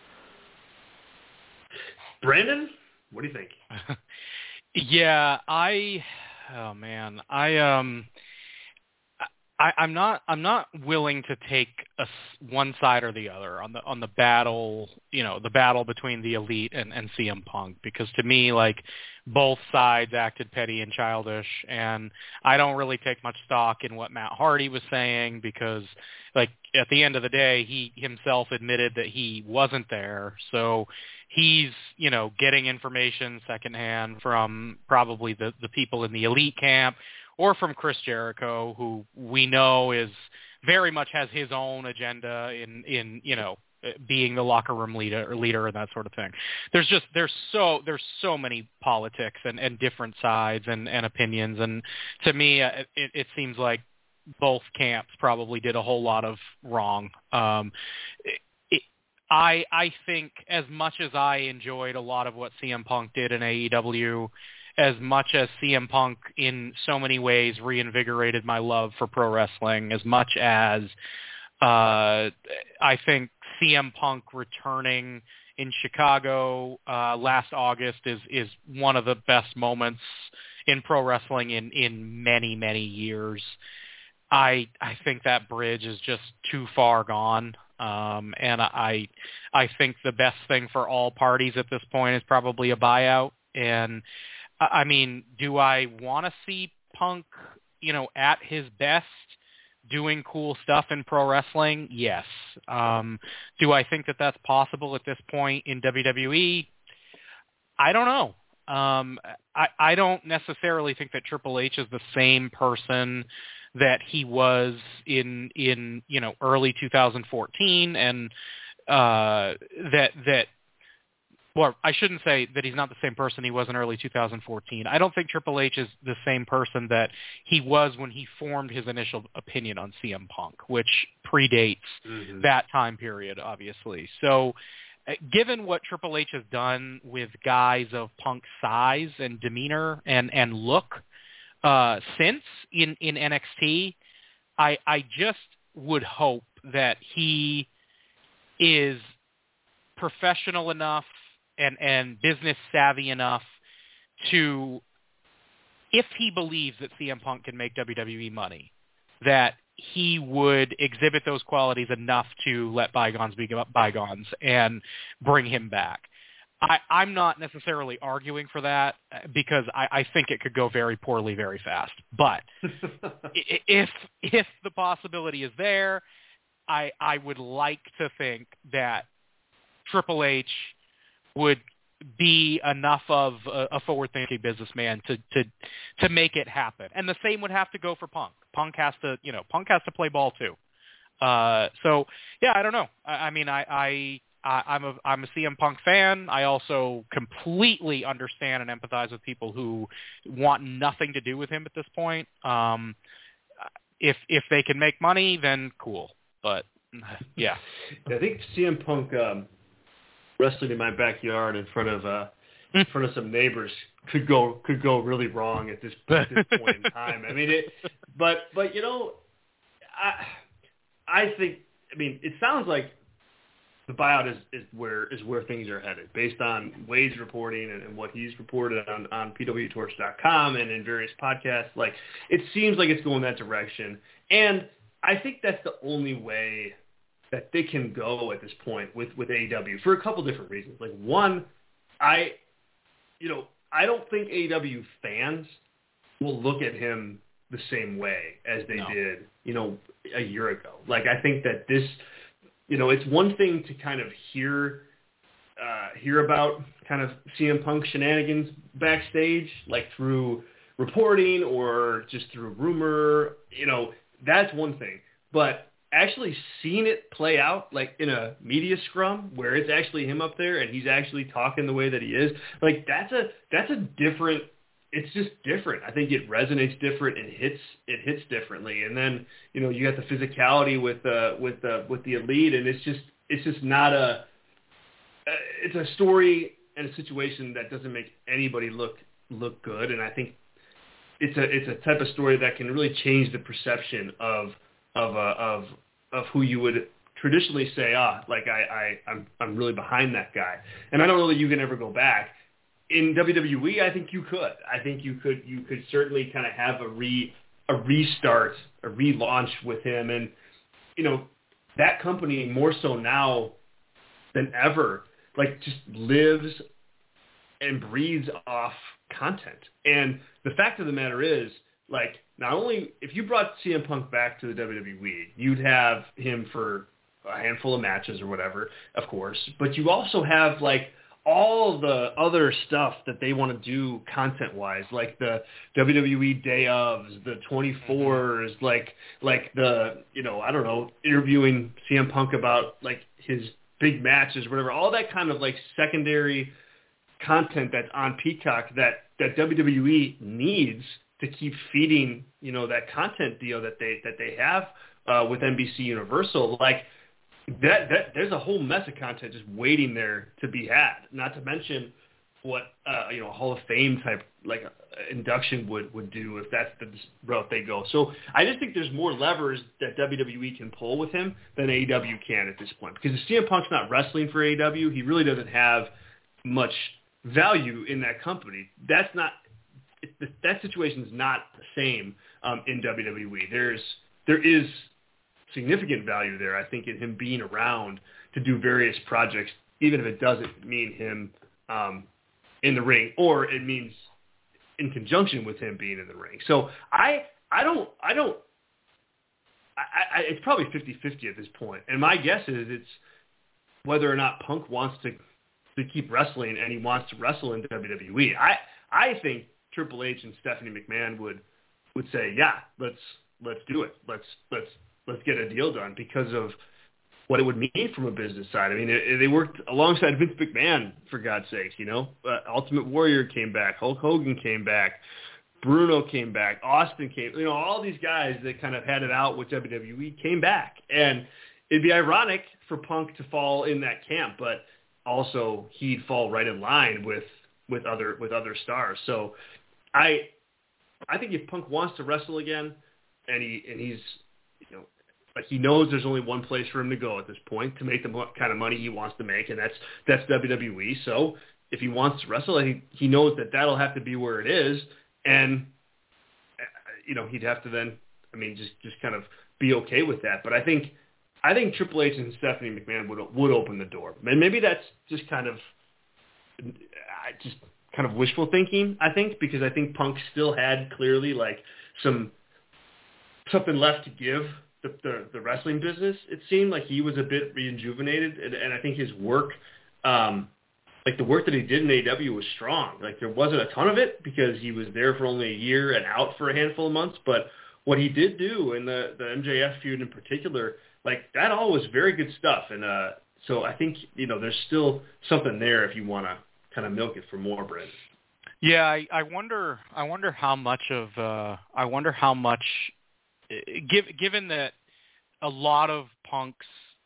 Brandon, what do you think? yeah, I, oh man, I, um, I, I'm not. I'm not willing to take a, one side or the other on the on the battle. You know, the battle between the Elite and, and C M Punk, because to me, like, both sides acted petty and childish, and I don't really take much stock in what Matt Hardy was saying, because, like, at the end of the day, he himself admitted that he wasn't there, so he's, you know, getting information secondhand from probably the the people in the Elite camp, or from Chris Jericho, who we know is very much has his own agenda in, in you know, being the locker room leader or leader and that sort of thing. There's just there's so there's so many politics and, and different sides and, and opinions, and to me, it, it seems like both camps probably did a whole lot of wrong. Um, it, it, I I think as much as I enjoyed a lot of what C M Punk did in A E W, as much as C M Punk in so many ways reinvigorated my love for pro wrestling, as much as uh, I think C M Punk returning in Chicago uh, last August is, is one of the best moments in pro wrestling in, in many, many years. I I think that bridge is just too far gone. Um, and I I think the best thing for all parties at this point is probably a buyout. And I mean, do I want to see Punk, you know, at his best doing cool stuff in pro wrestling? Yes. Um, do I think that that's possible at this point in W W E? I don't know. Um, I, I don't necessarily think that Triple H is the same person that he was in, in, you know, early two thousand fourteen, and uh, that, that, well, I shouldn't say that he's not the same person he was in early two thousand fourteen. I don't think Triple H is the same person that he was when he formed his initial opinion on C M Punk, which predates mm-hmm. that time period, obviously. So uh, given what Triple H has done with guys of Punk's size and demeanor and, and look uh, since in, in N X T, I, I just would hope that he is professional enough and, and business savvy enough to, if he believes that C M Punk can make W W E money, that he would exhibit those qualities enough to let bygones be bygones and bring him back. I, I'm not necessarily arguing for that because I, I think it could go very poorly very fast. But if if the possibility is there, I I would like to think that Triple H would be enough of a, a forward-thinking businessman to, to to make it happen. And the same would have to go for Punk. Punk has to, you know, Punk has to play ball too. Uh, so yeah, I don't know. I, I mean, I, I I I'm a I'm a C M Punk fan. I also completely understand and empathize with people who want nothing to do with him at this point. Um, if if they can make money, then cool. But yeah, I think C M Punk. Um... wrestling in my backyard in front of uh, in front of some neighbors could go could go really wrong at this, at this point in time. I mean, it, but but you know, I I think I mean it sounds like the buyout is, is where is where things are headed based on Wade's reporting and, and what he's reported on on P W Torch dot com and in various podcasts. Like, it seems like it's going that direction, and I think that's the only way that they can go at this point with, with A E W for a couple different reasons. Like, one, I, you know, I don't think A E W fans will look at him the same way as they no. did, you know, a year ago. Like, I think that this, you know, it's one thing to kind of hear, uh, hear about kind of C M Punk shenanigans backstage, like through reporting or just through rumor, you know, that's one thing. But actually seeing it play out like in a media scrum where it's actually him up there and he's actually talking the way that he is, like that's a that's a different it's just different. I think it resonates different and hits it hits differently. And then, you know, you got the physicality with uh with the with the Elite, and it's just it's just not a it's a story and a situation that doesn't make anybody look look good. And I think it's a it's a type of story that can really change the perception of of uh, of of who you would traditionally say, ah, like I, I I'm I'm really behind that guy. And I don't know that you can ever go back. In W W E, I think you could. I think you could you could certainly kind of have a re a restart, a relaunch with him. And, you know, that company more so now than ever, like just lives and breathes off content. And the fact of the matter is, like, not only if you brought C M Punk back to the W W E, you'd have him for a handful of matches or whatever, of course, but you also have like all the other stuff that they want to do content-wise, like the W W E Day ofs, the twenty-fours, like like the, you know, I don't know, interviewing C M Punk about like his big matches, whatever, all that kind of like secondary content that's on Peacock that, that W W E needs to keep feeding, you know, that content deal that they that they have uh, with N B C Universal. Like that, that, there's a whole mess of content just waiting there to be had. Not to mention what uh, you know, a Hall of Fame type like uh, induction would, would do if that's the route they go. So I just think there's more levers that W W E can pull with him than A E W can at this point. Because if C M Punk's not wrestling for A E W, he really doesn't have much value in that company. That's not. It, that situation is not the same um, in W W E. There's there is significant value there, I think, in him being around to do various projects, even if it doesn't mean him um, in the ring, or it means in conjunction with him being in the ring. So I I don't I don't I, I, it's probably fifty-fifty at this point, and my guess is it's whether or not Punk wants to to keep wrestling and he wants to wrestle in W W E. I I think Triple H and Stephanie McMahon would would say, yeah, let's let's do it. Let's let's let's get a deal done because of what it would mean from a business side. I mean, it, they worked alongside Vince McMahon, for God's sakes, you know. Uh, Ultimate Warrior came back. Hulk Hogan came back. Bruno came back. Austin came. You know, all these guys that kind of had it out with W W E came back. And it'd be ironic for Punk to fall in that camp, but also he'd fall right in line with with other with other stars. So I I think if Punk wants to wrestle again, and he and he's you know like he knows there's only one place for him to go at this point to make the kind of money he wants to make, and that's that's W W E. So if he wants to wrestle, I think he knows that that'll have to be where it is, and you know he'd have to then I mean just just kind of be okay with that. But I think I think Triple H and Stephanie McMahon would would open the door, and maybe that's just kind of just kind of wishful thinking, I think, because I think Punk still had clearly like some something left to give the, the, the wrestling business. It seemed like he was a bit rejuvenated, and, and I think his work, um, like the work that he did in A E W was strong. Like there wasn't a ton of it because he was there for only a year and out for a handful of months, but what he did do in the, the M J F feud in particular, like that all was very good stuff. And uh, so I think, you know, there's still something there if you want to kind of milk it for more, Brent. Yeah, I, I wonder. I wonder how much of. Uh, I wonder how much, give, given that a lot of Punk's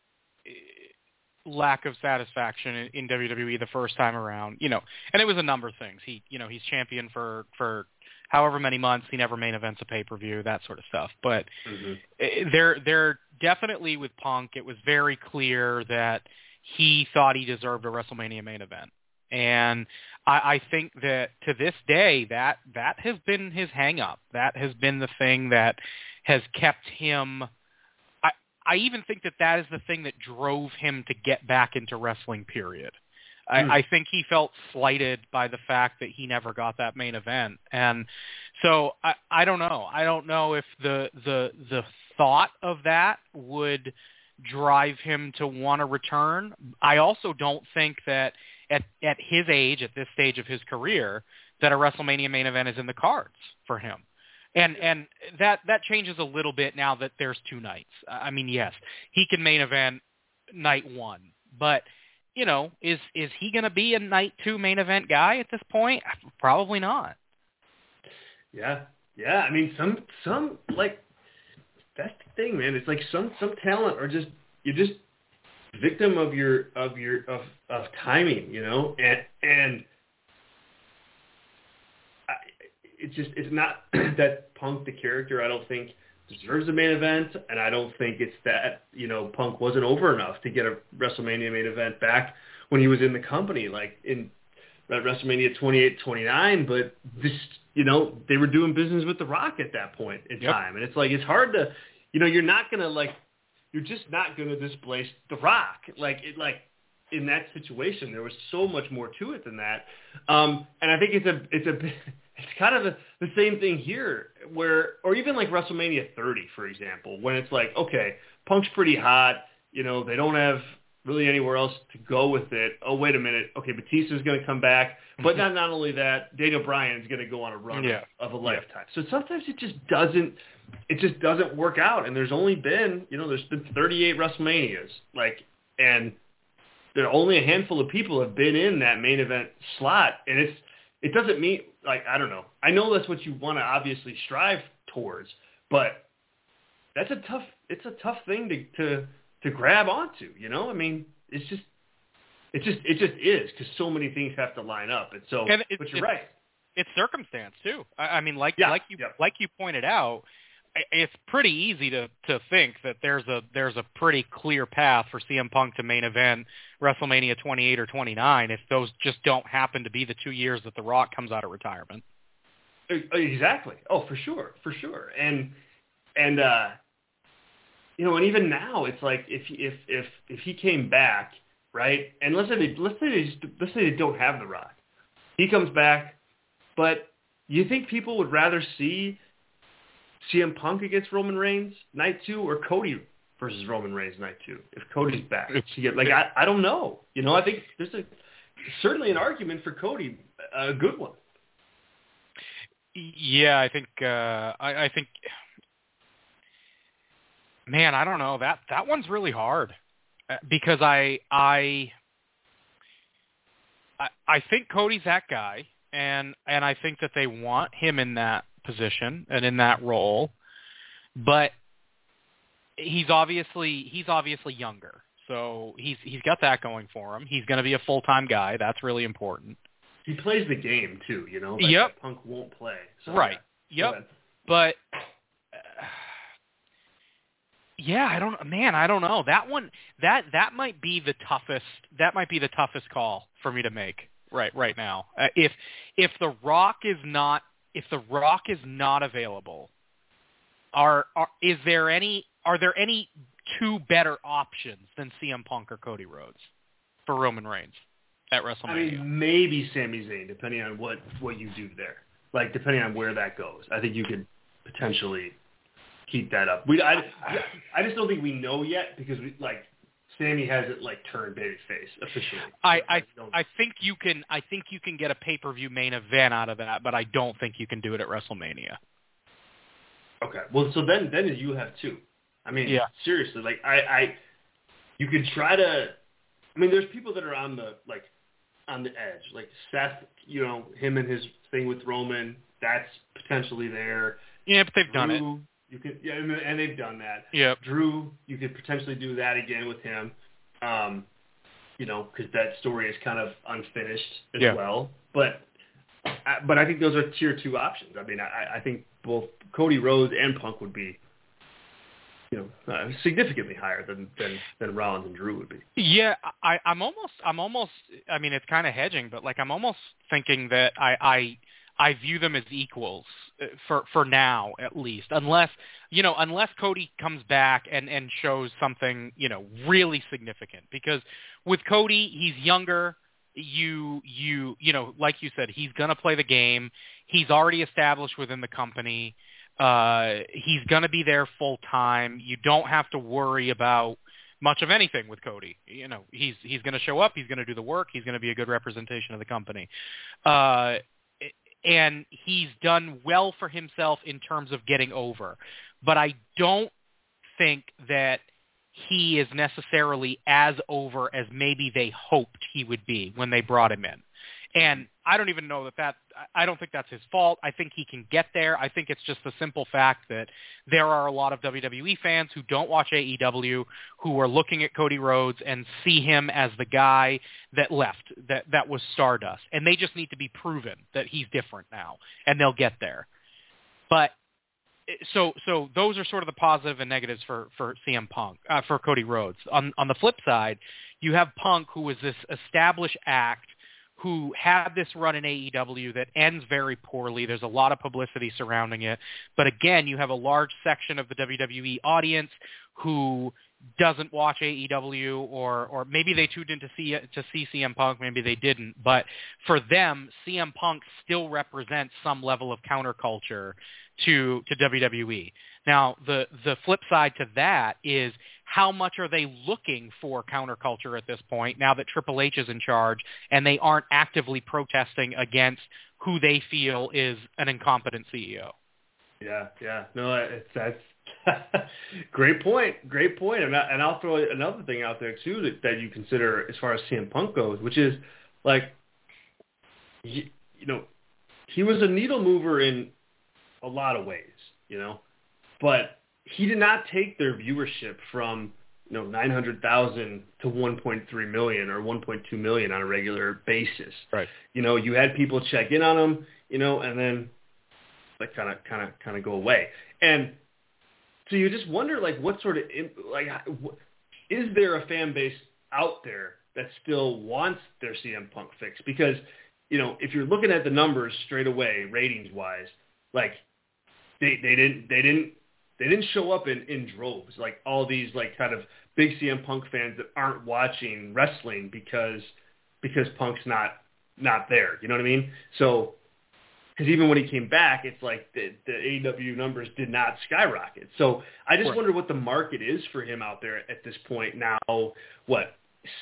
lack of satisfaction in, in W W E the first time around, you know, and it was a number of things. He, you know, he's champion for for however many months. He never main events a pay per view, that sort of stuff. But mm-hmm. there, there definitely with Punk, it was very clear that he thought he deserved a WrestleMania main event. And I, I think that to this day, that that has been his hang-up. That has been the thing that has kept him. I, I even think that that is the thing that drove him to get back into wrestling, period. Mm. I, I think he felt slighted by the fact that he never got that main event. And so I, I don't know. I don't know if the, the, the thought of that would drive him to want to return. I also don't think that At at his age, at this stage of his career, that a WrestleMania main event is in the cards for him, and and that that changes a little bit now that there's two nights. I mean, yes, he can main event night one, but you know, is is he going to be a night two main event guy at this point? Probably not. Yeah, yeah. I mean, some some like that's the thing, man. It's like some some talent are just you just. victim of your of your of of timing, you know, and and I, it's just it's not that Punk the character I don't think deserves a main event, and I don't think it's that you know Punk wasn't over enough to get a WrestleMania main event back when he was in the company, like in at WrestleMania twenty-eight, twenty-nine. But this you know, they were doing business with The Rock at that point in yep. time. And it's like, it's hard to, you know, you're not going to, like, you're just not going to displace The Rock. Like, it, like, in that situation, there was so much more to it than that. Um, and I think it's a, it's a, it's kind of the, the same thing here where, or even like WrestleMania thirty, for example, when it's like, okay, Punk's pretty hot. You know, they don't have really anywhere else to go with it. Oh, wait a minute. Okay, Batista's going to come back. But not not only that, Daniel Bryan's going to go on a run yeah. of a lifetime. Yeah. So sometimes it just doesn't it just doesn't work out. And there's only been, you know, there's been thirty-eight WrestleManias. Like, and there are only a handful of people have been in that main event slot. And it's it doesn't mean, like, I don't know. I know that's what you want to obviously strive towards, but that's a tough it's a tough thing to to to grab onto, you know? I mean, it's just, it just, it just is because so many things have to line up. And so, and it, but you're it, right. It's circumstance too. I, I mean, like, yeah, like you, yeah. like you pointed out, it's pretty easy to, to think that there's a, there's a pretty clear path for C M Punk to main event WrestleMania twenty-eight or twenty-nine if those just don't happen to be the two years that The Rock comes out of retirement. Exactly. Oh, for sure. For sure. And, and, uh, you know, and even now, it's like if if if if he came back, right? And let's say they let's say they just, let's say they don't have The Rock, he comes back, but you think people would rather see C M Punk against Roman Reigns night two or Cody versus Roman Reigns night two if Cody's back? Like I I don't know. You know, I think there's a certainly an argument for Cody, a good one. Yeah, I think uh, I, I think. Man, I don't know. That that one's really hard because I I I think Cody's that guy, and and I think that they want him in that position and in that role, but he's obviously he's obviously younger, so he's he's got that going for him. He's going to be a full time guy. That's really important. He plays the game too, you know. Like yep. Punk won't play. So right. Yeah. Yep. But. Uh, Yeah, I don't. Man, I don't know. That one, that that might be the toughest. That might be the toughest call for me to make right right now. Uh, if if The Rock is not if The Rock is not available, are, are is there any are there any two better options than C M Punk or Cody Rhodes for Roman Reigns at WrestleMania? I mean, maybe Sami Zayn, depending on what what you do there. Like depending on where that goes, I think you could potentially keep that up. We, I, I just don't think we know yet because we like Sammy hasn't like turned babyface officially. I, I, I think you can. I think you can get a pay per view main event out of that, but I don't think you can do it at WrestleMania. Okay, well, so then then you have two. I mean, yeah. seriously, like I, I, you could try to. I mean, there's people that are on the like on the edge, like Seth. You know, him and his thing with Roman. That's potentially there. Yeah, but they've Drew, done it. You could, yeah, and they've done that. Yep. Drew, you could potentially do that again with him, um, you know, because that story is kind of unfinished as yeah. well. But, but I think those are tier two options. I mean, I, I think both Cody Rhodes and Punk would be, you know, uh, significantly higher than, than than Rollins and Drew would be. Yeah, I, I'm almost, I'm almost. I mean, it's kind of hedging, but like I'm almost thinking that I. I I view them as equals for for now, at least, unless you know, unless Cody comes back and, and shows something, you know, really significant. Because with Cody, he's younger. You you you know, like you said, he's gonna play the game. He's already established within the company. Uh, he's gonna be there full time. You don't have to worry about much of anything with Cody. You know, he's he's gonna show up. He's gonna do the work. He's gonna be a good representation of the company. Uh, And he's done well for himself in terms of getting over. But I don't think that he is necessarily as over as maybe they hoped he would be when they brought him in. And I don't even know that that – I don't think that's his fault. I think he can get there. I think it's just the simple fact that there are a lot of W W E fans who don't watch A E W who are looking at Cody Rhodes and see him as the guy that left, that, that was Stardust. And they just need to be proven that he's different now, and they'll get there. But so so those are sort of the positive and negatives for, for C M Punk, uh, for Cody Rhodes. On, on the flip side, you have Punk, who is this established act who had this run in A E W that ends very poorly. There's a lot of publicity surrounding it. But again, you have a large section of the W W E audience who doesn't watch A E W, or or maybe they tuned in to see to see C M Punk, maybe they didn't. But for them, C M Punk still represents some level of counterculture to to W W E. Now, the the flip side to that is, how much are they looking for counterculture at this point now that Triple H is in charge and they aren't actively protesting against who they feel is an incompetent C E O? Yeah, yeah. No, it's that's great point. Great point. And, I, and I'll throw another thing out there too that, that you consider as far as C M Punk goes, which is like, you, you know, he was a needle mover in a lot of ways, you know, but he did not take their viewership from, you know, nine hundred thousand to one point three million or one point two million on a regular basis. Right. You know, you had people check in on him, you know, and then like kind of, kind of, kind of go away. And so you just wonder, like, what sort of, like, is there a fan base out there that still wants their C M Punk fix? Because, you know, if you're looking at the numbers straight away, ratings wise, like, they, they didn't, they didn't, they didn't show up in, in droves, like all these, like, kind of big C M Punk fans that aren't watching wrestling because, because Punk's not, not there. You know what I mean? So, because even when he came back, it's like the, the A E W numbers did not skyrocket. So I just Right. wonder what the market is for him out there at this point now, what,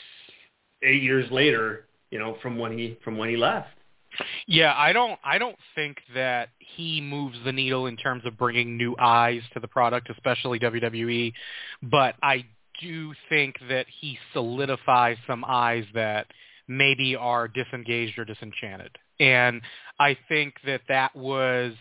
eight years later, you know, from when he from when he left. Yeah, I don't I don't think that he moves the needle in terms of bringing new eyes to the product, especially W W E, but I do think that he solidifies some eyes that maybe are disengaged or disenchanted. And I think that that was,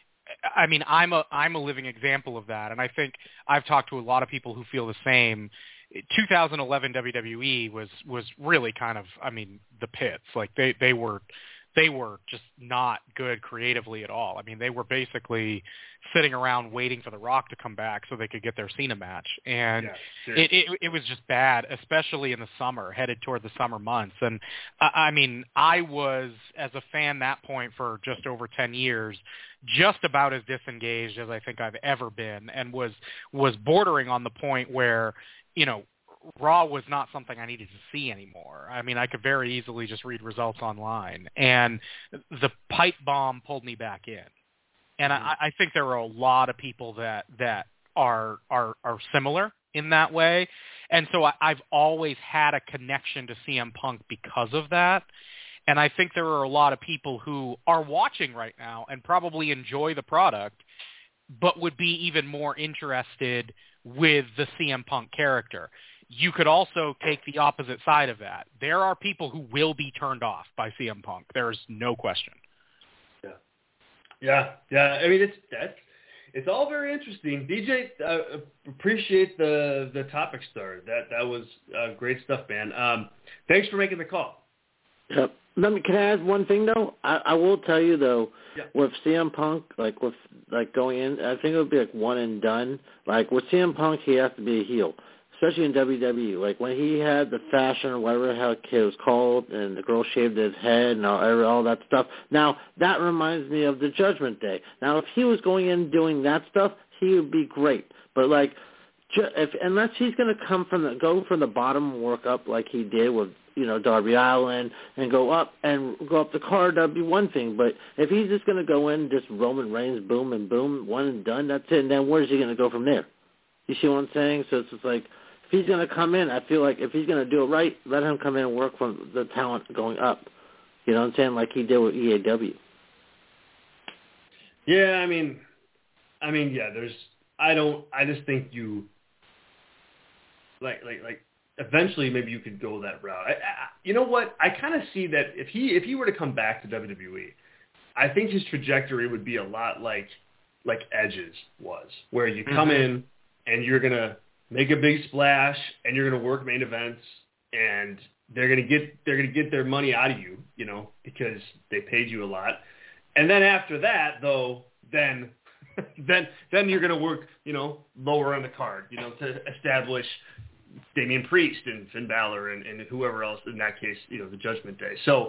I mean, I'm a I'm a living example of that. And I think I've talked to a lot of people who feel the same. two thousand eleven W W E was was really kind of, I mean, the pits. Like they they were they were just not good creatively at all. I mean, they were basically sitting around waiting for The Rock to come back so they could get their Cena match. And yeah, it, it it was just bad, especially in the summer, headed toward the summer months. And I, I mean, I was, as a fan that point for just over ten years, just about as disengaged as I think I've ever been, and was was bordering on the point where, you know, Raw was not something I needed to see anymore. I mean, I could very easily just read results online. And the pipe bomb pulled me back in. And I, I think there are a lot of people that that are are are similar in that way. And so I, I've always had a connection to C M Punk because of that. And I think there are a lot of people who are watching right now and probably enjoy the product, but would be even more interested with the C M Punk character. You could also take the opposite side of that. There are people who will be turned off by C M Punk. There's no question. Yeah, yeah, yeah. I mean, it's that's it's all very interesting. D J, uh, appreciate the the topic star. That that was uh, great stuff, man. Um, thanks for making the call. Yep. Let me, can I add one thing though? I, I will tell you though, yeah. with C M Punk, like with like going in, I think it would be like one and done. Like with C M Punk, he has to be a heel. Especially in W W E, like when he had the fashion or whatever the hell it was called, and the girl shaved his head and all, all that stuff. Now, that reminds me of the Judgment Day. Now, if he was going in doing that stuff, he would be great. But like, if unless he's going to come from the go from the bottom and work up like he did with, you know, Darby Allin and go up and go up the card, that'd be one thing. But if he's just going to go in, just Roman Reigns, boom and boom, one and done, that's it. And then where's he going to go from there? You see what I'm saying? So it's just like, if he's going to come in, I feel like if he's going to do it right, let him come in and work from the talent going up. You know what I'm saying? Like he did with E A W. Yeah, I mean, I mean, yeah. There's, I don't, I just think you, like, like, like. Eventually, maybe you could go that route. I, I, you know what? I kind of see that if he if he were to come back to W W E, I think his trajectory would be a lot like like Edge's was, where you come mm-hmm. in and you're gonna make a big splash, and you're going to work main events, and they're going to get they're going to get their money out of you, you know, because they paid you a lot. And then after that, though, then then then you're going to work, you know, lower on the card, you know, to establish Damian Priest and Finn Balor and, and whoever else in that case, you know, the Judgment Day. So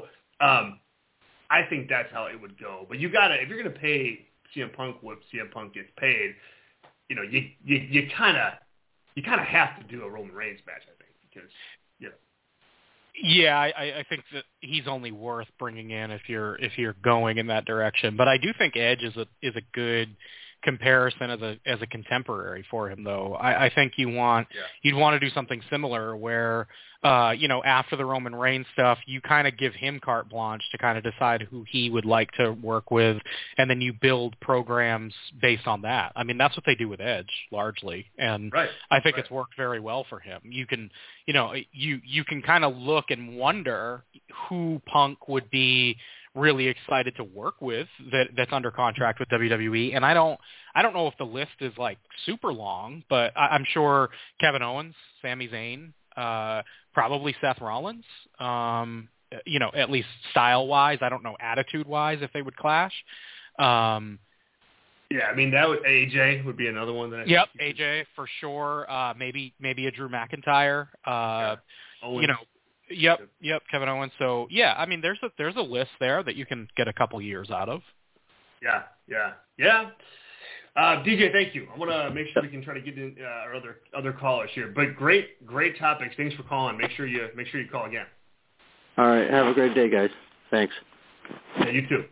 Um, I think that's how it would go. But you gotta, if you're gonna pay C M Punk what C M Punk gets paid, you know, you you you kind of you kind of have to do a Roman Reigns match, I think, because you know. Yeah, I, I think that he's only worth bringing in if you're if you're going in that direction. But I do think Edge is a is a good comparison as a as a contemporary for him, though. I, I think you want yeah. you'd want to do something similar where uh, you know, after the Roman Reigns stuff, you kind of give him carte blanche to kind of decide who he would like to work with, and then you build programs based on that. I mean, that's what they do with Edge largely, and right. I think right. it's worked very well for him. You can, you know, you you can kind of look and wonder who Punk would be really excited to work with that that's under contract with W W E, and I don't I don't know if the list is like super long, but I, I'm sure Kevin Owens, Sami Zayn, uh, probably Seth Rollins, um, you know, at least style wise. I don't know attitude wise if they would clash. Um, yeah, I mean that would A J would be another one that. I yep, think A J for sure. Uh, maybe maybe a Drew McIntyre. Uh, yeah. you know. Yep, yep, Kevin Owens. So yeah, I mean, there's a there's a list there that you can get a couple years out of. Yeah, yeah, yeah. Uh, D J, thank you. I want to make sure we can try to get in uh, our other other callers here. But great, great topics. Thanks for calling. Make sure you make sure you call again. All right. Have a great day, guys. Thanks. Yeah, you too.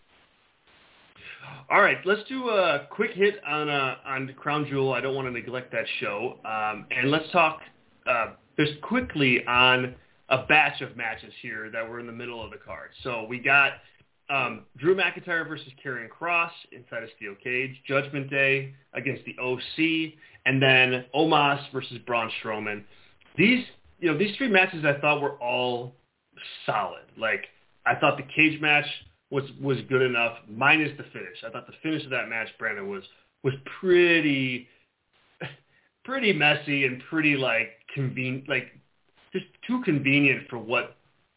All right, let's do a quick hit on uh, on Crown Jewel. I don't want to neglect that show. Um, and let's talk uh, just quickly on a batch of matches here that were in the middle of the card. So we got um, Drew McIntyre versus Karrion Kross inside a steel cage, Judgment Day against the O C, and then Omos versus Braun Strowman. These, you know, these three matches I thought were all solid. Like, I thought the cage match was was good enough, minus the finish. I thought the finish of that match, Brandon, was was pretty pretty messy and pretty like conven like. just too convenient for what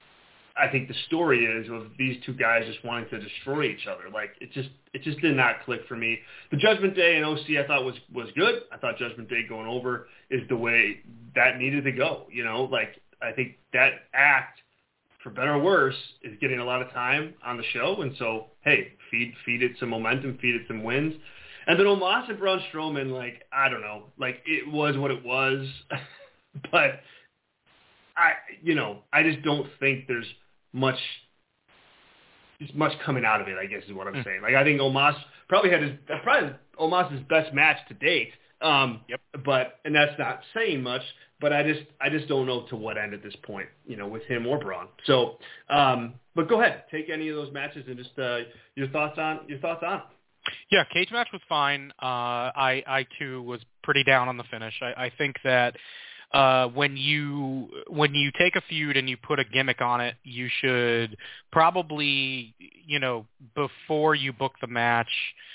I think the story is of these two guys just wanting to destroy each other. Like, it just it just did not click for me. The Judgment Day and O C I thought was, was good. I thought Judgment Day going over is the way that needed to go. You know, like, I think that act, for better or worse, is getting a lot of time on the show. And so, hey, feed feed it some momentum, feed it some wins. And then Omos and Braun Strowman, like, I don't know. Like, it was what it was. But I, you know, I just don't think there's much, there's much coming out of it, I guess is what I'm saying. Like, I think Omos probably had his, probably Omos' best match to date. Um, yep. But, and that's not saying much, but I just, I just don't know to what end at this point, you know, with him or Braun. So, um, but go ahead, take any of those matches and just, uh, your thoughts on, your thoughts on. Yeah, cage match was fine. Uh, I, I too was pretty down on the finish. I, I think that, Uh, when you when you take a feud and you put a gimmick on it, you should probably, you know, before you book the match,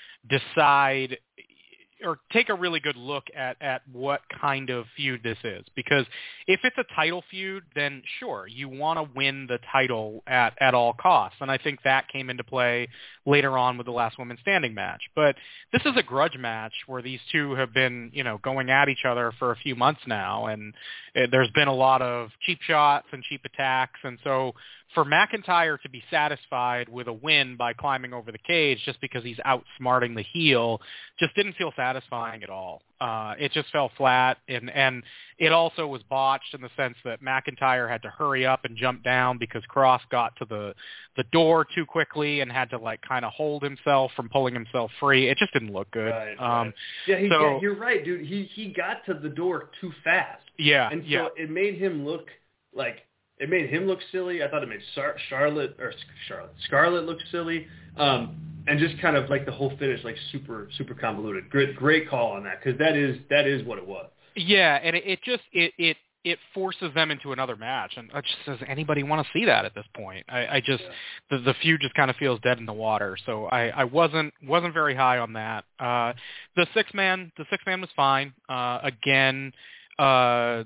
decide or take a really good look at, at what kind of feud this is. Because if it's a title feud, then sure, you want to win the title at, at all costs. And I think that came into play later on with the last woman standing match. But this is a grudge match where these two have been, you know, going at each other for a few months now. And it, there's been a lot of cheap shots and cheap attacks. And so for McIntyre to be satisfied with a win by climbing over the cage just because he's outsmarting the heel just didn't feel satisfying at all. Uh, it just fell flat, and, and it also was botched in the sense that McIntyre had to hurry up and jump down because Cross got to the, the door too quickly and had to, like, kind of hold himself from pulling himself free. It just didn't look good. Right, um, right. Yeah, he, so, yeah, you're right, dude. He he got to the door too fast. Yeah, and so yeah. it made him look like it made him look silly. I thought it made Char- Charlotte or Charlotte Scarlett look silly. Um, And just kind of like the whole finish, like super, super convoluted. Great, great call on that because that is that is what it was. Yeah, and it, it just it, it it forces them into another match, and it just does anybody want to see that at this point? I, I just yeah. the the feud just kind of feels dead in the water. So I, I wasn't wasn't very high on that. Uh, the six man the six man was fine. Uh, again. Uh,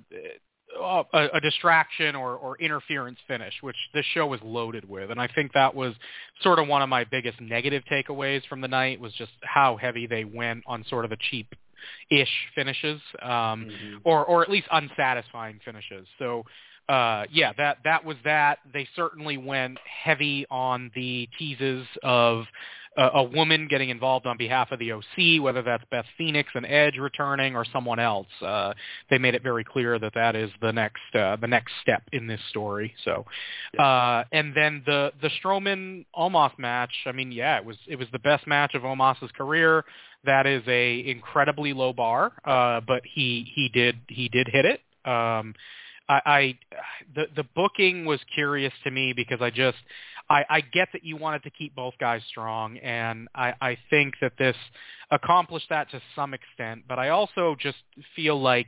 A, a distraction or, or interference finish, which this show was loaded with. And I think that was sort of one of my biggest negative takeaways from the night was just how heavy they went on sort of the cheap-ish finishes, um, mm-hmm. or, or at least unsatisfying finishes. So uh, yeah, that that was that. They certainly went heavy on the teases of uh, a woman getting involved on behalf of the O C, whether that's Beth Phoenix and Edge returning or someone else. Uh, they made it very clear that that is the next uh, the next step in this story. So, uh, and then the the Strowman Omos match. I mean, yeah, it was it was the best match of Omos's career. That is a incredibly low bar, uh, but he he did he did hit it. Um, I, I the the booking was curious to me because I just I, I get that you wanted to keep both guys strong, and I, I think that this accomplished that to some extent. But I also just feel like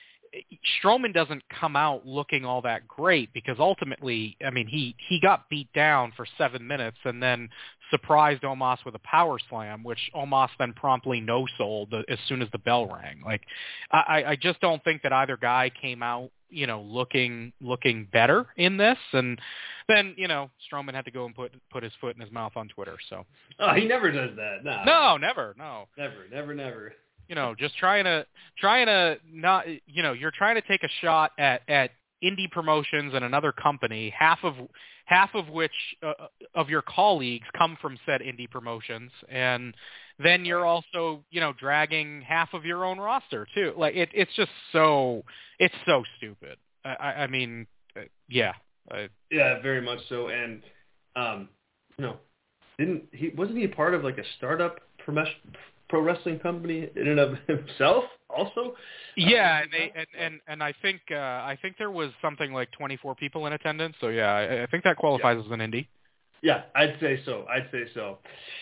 Strowman doesn't come out looking all that great because ultimately, I mean, he, he got beat down for seven minutes and then surprised Omos with a power slam, which Omos then promptly no-sold as soon as the bell rang. Like, I, I just don't think that either guy came out, you know, looking looking better in this. And then, you know, Strowman had to go and put put his foot in his mouth on Twitter. So, oh, he never does that. No, no, never, no, never, never, never. You know, just trying to trying to not, you know, you're trying to take a shot at at indie promotions and another company, half of half of which uh, of your colleagues come from said indie promotions, and then you're also, you know, dragging half of your own roster too. Like it, it's just so it's so stupid. I, I mean, yeah, I, yeah, very much so. And um, you know, didn't he? Wasn't he a part of like a startup promotion? Pro wrestling company in and of himself also? Yeah, um, and, they, and and and I think uh, I think there was something like twenty-four people in attendance. So yeah, I, I think that qualifies yeah. as an indie. Yeah, I'd say so. I'd say so.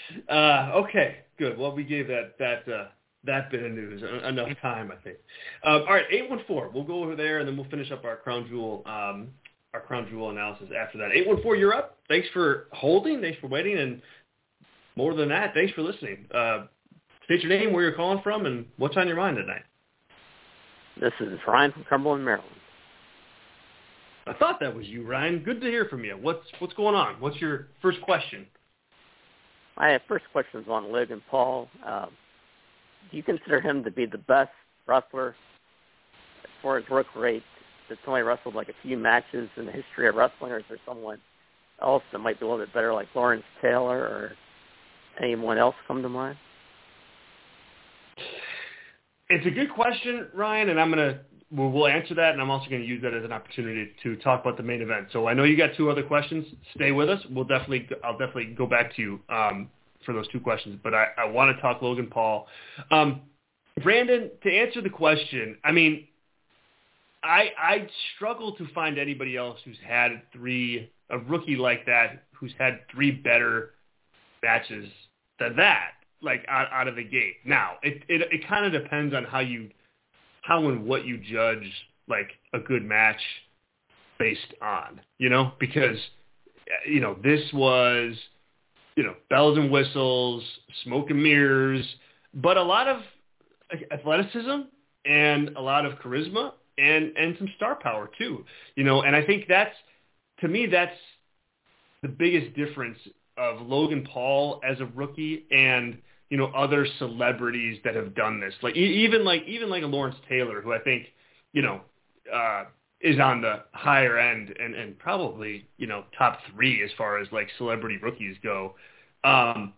Uh, okay, good. Well, we gave that that uh, that bit of news enough time, I think. Um, all right, eight one four. We'll go over there and then we'll finish up our crown jewel um, our crown jewel analysis after that. eight one four, you're up. Thanks for holding. Thanks for waiting, and more than that, thanks for listening. Uh, State your name, where you're calling from, and what's on your mind tonight. This is Ryan from Cumberland, Maryland. I thought that was you, Ryan. Good to hear from you. What's what's going on? What's your first question? My first question is on Logan Paul. Uh, do you consider him to be the best wrestler for his work rate that's only wrestled like a few matches in the history of wrestling, or is there someone else that might be a little bit better, like Lawrence Taylor or anyone else come to mind? It's a good question, Ryan, and I'm going to we'll, we'll answer that, and I'm also going to use that as an opportunity to talk about the main event. So I know you got two other questions. Stay with us. We'll definitely I'll definitely go back to you um, for those two questions, but I, I want to talk Logan Paul. Um, Brandon, to answer the question, I mean, I I struggle to find anybody else who's had three a rookie like that who's had three better matches than that. Like out, out of the gate. Now, it it, it kind of depends on how you, how and what you judge like a good match based on, you know, because, you know, this was, you know, bells and whistles, smoke and mirrors, but a lot of athleticism and a lot of charisma and, and some star power too, you know, and I think that's, to me, that's the biggest difference of Logan Paul as a rookie and, you know, other celebrities that have done this, like even like even like a Lawrence Taylor, who I think, you know, uh, is on the higher end and, and probably, you know, top three as far as like celebrity rookies go. Um,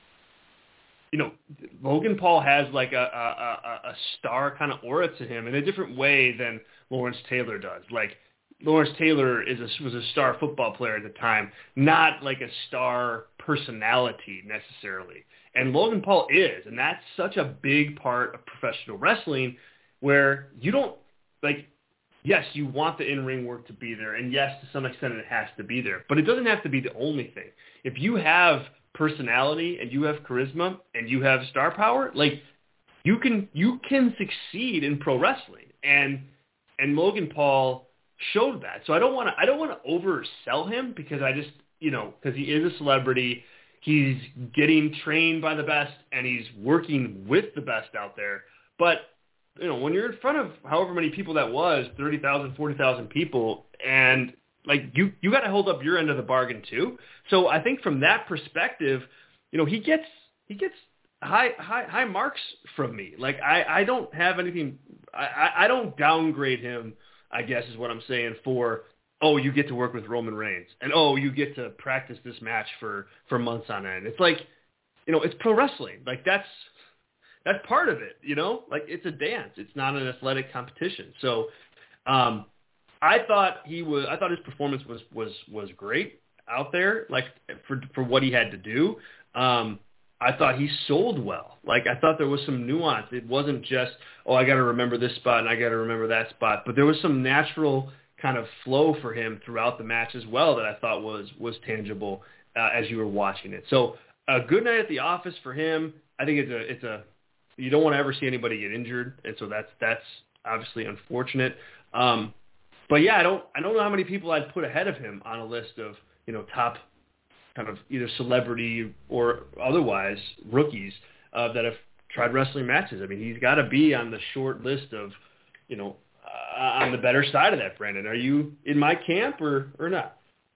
you know, Logan Paul has like a, a, a, a star kind of aura to him in a different way than Lawrence Taylor does. Like Lawrence Taylor is a, was a star football player at the time, not like a star personality necessarily. And Logan Paul is, and that's such a big part of professional wrestling where you don't, like, yes, you want the in-ring work to be there, and yes, to some extent it has to be there, but it doesn't have to be the only thing. If you have personality and you have charisma and you have star power, like, you can you can succeed in pro wrestling, and and Logan Paul showed that. So I don't want to I don't want to oversell him because I just, you know, because he is a celebrity. He's getting trained by the best, and he's working with the best out there. But, you know, when you're in front of however many people that was, thirty thousand, forty thousand people, and, like, you, you got to hold up your end of the bargain too. So I think from that perspective, you know, he gets he gets high high high marks from me. Like, I, I don't have anything – I I don't downgrade him I guess is what I'm saying, for, oh, you get to work with Roman Reigns, and oh, you get to practice this match for, for months on end. It's like, you know, it's pro wrestling. Like, that's that's part of it, you know? Like, it's a dance. It's not an athletic competition. So um, I thought he was, I thought his performance was, was, was great out there, like, for for what he had to do. Um, I thought he sold well. Like, I thought there was some nuance. It wasn't just, oh, I got to remember this spot and I got to remember that spot. But there was some natural kind of flow for him throughout the match as well that I thought was was tangible uh, as you were watching it. So a good night at the office for him. I think it's a it's a you don't want to ever see anybody get injured, and so that's that's obviously unfortunate. Um, but yeah, I don't I don't know how many people I'd put ahead of him on a list of, you know, top kind of either celebrity or otherwise rookies uh, that have tried wrestling matches. I mean, he's got to be on the short list of, you know, uh, on the better side of that, Brandon. Are you in my camp or, or not?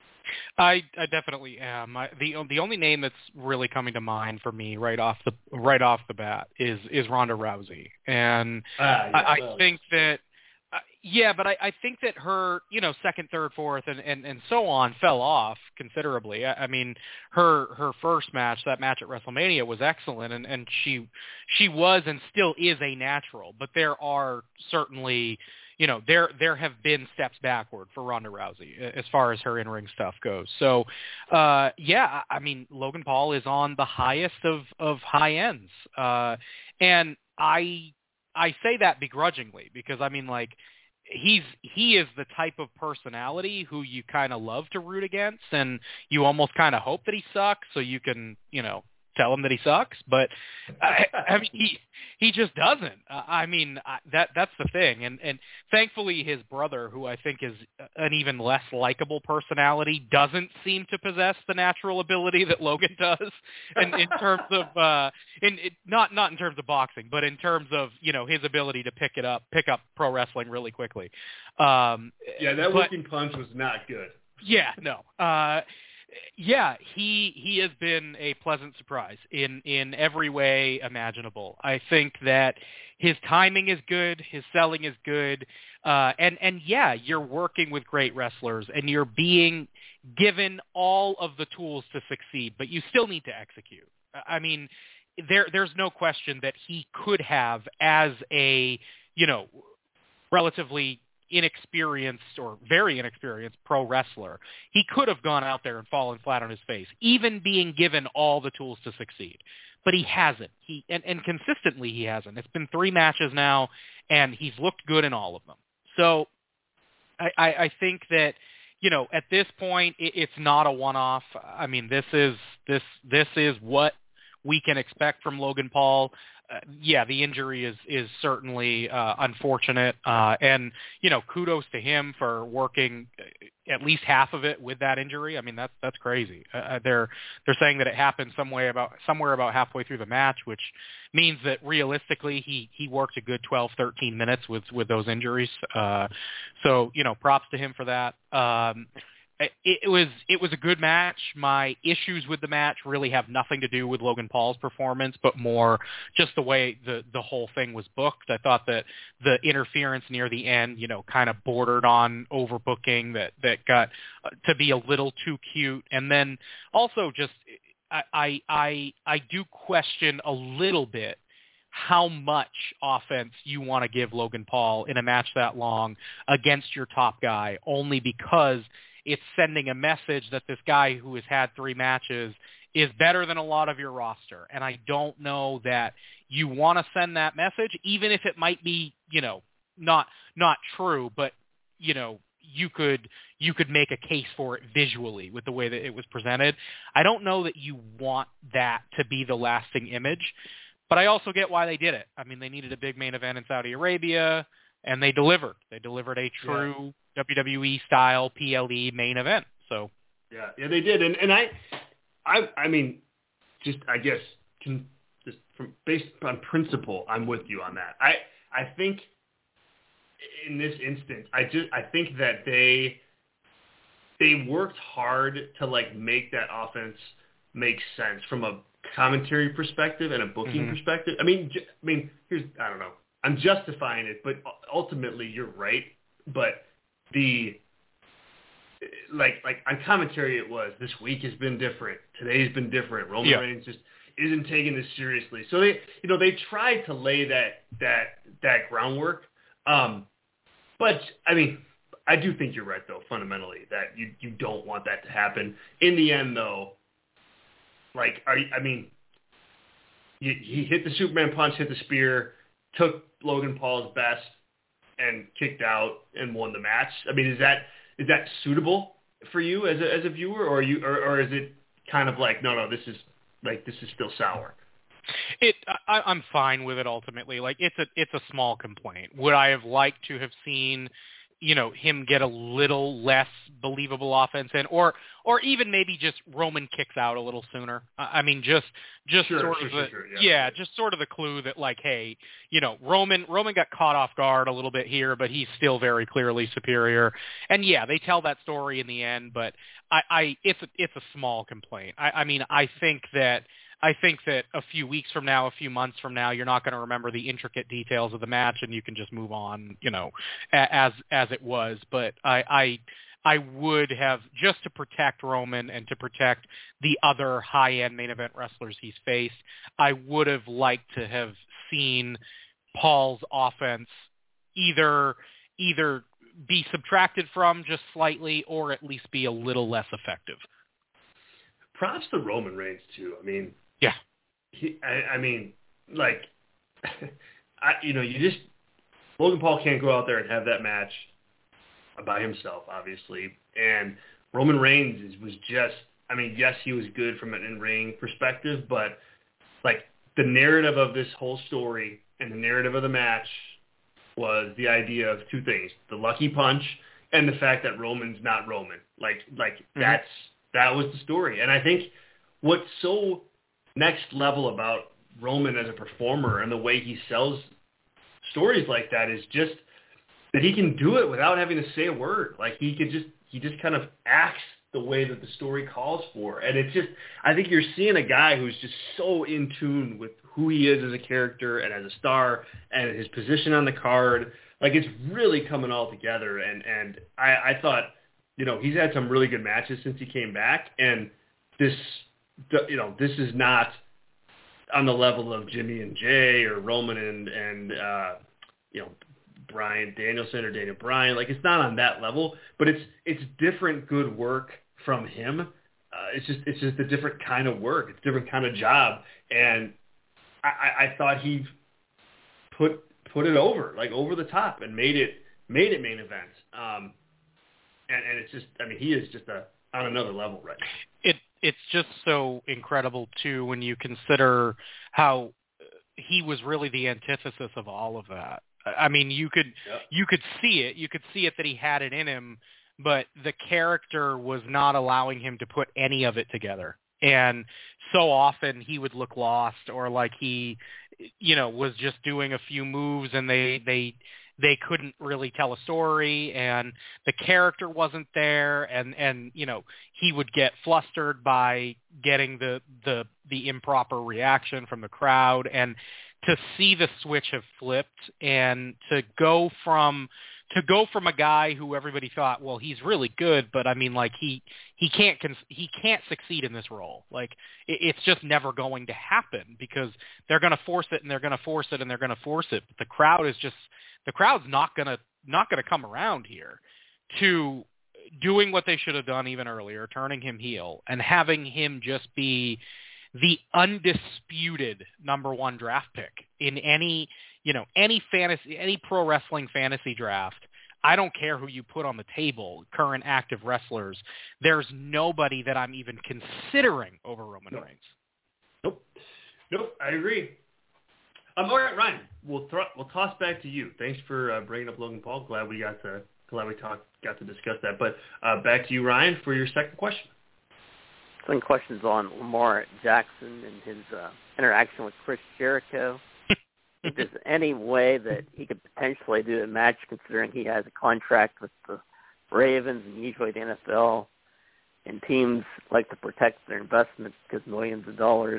I, I definitely am. I, the the only name that's really coming to mind for me right off the right off the bat is is Ronda Rousey, and ah, yeah, I, well. I think that uh, yeah, but I, I think that her, you know, second, third, fourth, and, and, and so on fell off considerably. I, I mean, her her first match, that match at WrestleMania, was excellent, and, and she she was and still is a natural. But there are certainly, you know, there there have been steps backward for Ronda Rousey as far as her in-ring stuff goes. So, uh, yeah, I mean, Logan Paul is on the highest of, of high ends. Uh, and I I say that begrudgingly because, I mean, like, he's he is the type of personality who you kind of love to root against, and you almost kind of hope that he sucks so you can, you know, tell him that he sucks, but I, I mean, he he just doesn't. Uh, I mean, I, that that's the thing, and and thankfully his brother, who I think is an even less likable personality, doesn't seem to possess the natural ability that Logan does, and in terms of uh, in it, not not in terms of boxing, but in terms of, you know, his ability to pick it up, pick up pro wrestling really quickly. Um, yeah, that but, whipping punch was not good. Yeah, no. Uh, Yeah, he he has been a pleasant surprise in, in every way imaginable. I think that his timing is good, his selling is good, uh, and and yeah, you're working with great wrestlers and you're being given all of the tools to succeed, but you still need to execute. I mean, there there's no question that he could have, as a, you know, relatively inexperienced or very inexperienced pro wrestler, he could have gone out there and fallen flat on his face, even being given all the tools to succeed. But he hasn't. He and, and consistently he hasn't. It's been three matches now, and he's looked good in all of them. So I, I, I think that, you know, at this point, it, it's not a one-off. I mean, this is this this is what we can expect from Logan Paul. Uh, yeah, the injury is is certainly uh, unfortunate, uh, and, you know, kudos to him for working at least half of it with that injury. I mean, that's that's crazy. Uh, they're they're saying that it happened somewhere about somewhere about halfway through the match, which means that realistically he he worked a good twelve, thirteen minutes with with those injuries. Uh, so, you know, props to him for that. Um, It, it was it was a good match. My issues with the match really have nothing to do with Logan Paul's performance, but more just the way the the whole thing was booked. I thought that the interference near the end, you know, kind of bordered on overbooking that that got to be a little too cute. And then also just I I I, I do question a little bit how much offense you want to give Logan Paul in a match that long against your top guy, only because it's sending a message that this guy who has had three matches is better than a lot of your roster. And I don't know that you want to send that message, even if it might be, you know, not not true, but, you know, you could you could make a case for it visually with the way that it was presented. I don't know that you want that to be the lasting image, but I also get why they did it. I mean, they needed a big main event in Saudi Arabia, and they delivered. They delivered a true yeah. W W E style P L E main event. So yeah, yeah, they did, and and I, I, I mean, just I guess can just from based on principle, I'm with you on that. I I think in this instance, I just I think that they they worked hard to like make that offense make sense from a commentary perspective and a booking mm-hmm. perspective. I mean, j- I mean, here's I don't know. I'm justifying it, but ultimately you're right. But the like like on commentary it was this week has been different. Today's been different. Roman yeah. Reigns just isn't taking this seriously. So they you know they tried to lay that that that groundwork. Um, but I mean, I do think you're right though fundamentally that you you don't want that to happen. In the end though, like are you, I mean, he, he hit the Superman punch, hit the spear, took Logan Paul's best, and kicked out and won the match. I mean, is that is that suitable for you as a as a viewer, or are you or, or is it kind of like no no this is like this is still sour? It I, I'm fine with it ultimately. Like it's a it's a small complaint. Would I have liked to have seen, you know, him get a little less believable offense in, or or even maybe just Roman kicks out a little sooner? I mean, just just sure, sort sure, of sure, the sure, yeah. yeah, just sort of the clue that like, hey, you know, Roman Roman got caught off guard a little bit here, but he's still very clearly superior. And yeah, they tell that story in the end, but I, I it's a, it's a small complaint. I, I mean, I think that. I think that a few weeks from now, a few months from now, you're not going to remember the intricate details of the match, and you can just move on, you know, as as it was. But I I, I would have, just to protect Roman and to protect the other high-end main event wrestlers he's faced, I would have liked to have seen Paul's offense either either be subtracted from just slightly, or at least be a little less effective. Props to Roman Reigns too. I mean. Yeah, he, I, I mean, like, I, you know, you just Logan Paul can't go out there and have that match by himself, obviously. And Roman Reigns is, was just, I mean, yes, he was good from an in-ring perspective, but like the narrative of this whole story and the narrative of the match was the idea of two things: the lucky punch and the fact that Roman's not Roman. Like, like mm-hmm. that's that was the story. And I think what's so next level about Roman as a performer and the way he sells stories like that is just that he can do it without having to say a word. Like he could just, he just kind of acts the way that the story calls for. And it's just, I think you're seeing a guy who's just so in tune with who he is as a character and as a star and his position on the card. Like it's really coming all together. And, and I, I thought, you know, he's had some really good matches since he came back. And this, you know, this is not on the level of Jimmy and Jay or Roman and, and uh, you know, Bryan Danielson or Daniel Bryan. Like, it's not on that level, but it's it's different good work from him. Uh, it's just it's just a different kind of work. It's a different kind of job. And I, I thought he put put it over, like, over the top and made it made it main event. Um, and, and it's just, I mean, he is just a on another level right now. It it's just so incredible too when you consider how he was really the antithesis of all of that. I mean, you could yep. you could see it. You could see it that he had it in him, but the character was not allowing him to put any of it together. And so often he would look lost, or like he, you know, was just doing a few moves and they they they couldn't really tell a story, and the character wasn't there, and and you know, he would get flustered by getting the the the improper reaction from the crowd. And to see the switch have flipped and to go from to go from a guy who everybody thought, well, he's really good, but I mean, like he he can't he can't succeed in this role. Like it, it's just never going to happen because they're going to force it and they're going to force it and they're going to force it. But the crowd is just the crowd's not going to not going to come around here. To doing what they should have done even earlier, turning him heel and having him just be the undisputed number one draft pick in any, you know, any fantasy, any pro wrestling fantasy draft. I don't care who you put on the table, current active wrestlers. There's nobody that I'm even considering over Roman nope. Reigns. Nope. Nope. I agree. Um, all right, Ryan, we'll throw, we'll toss back to you. Thanks for uh, bringing up Logan Paul. Glad we got to, glad we talked, got to discuss that. But uh, back to you, Ryan, for your second question. Some questions on Lamar Jackson and his uh, interaction with Chris Jericho. If there's any way that he could potentially do a match, considering he has a contract with the Ravens and usually the N F L, and teams like to protect their investments because millions of dollars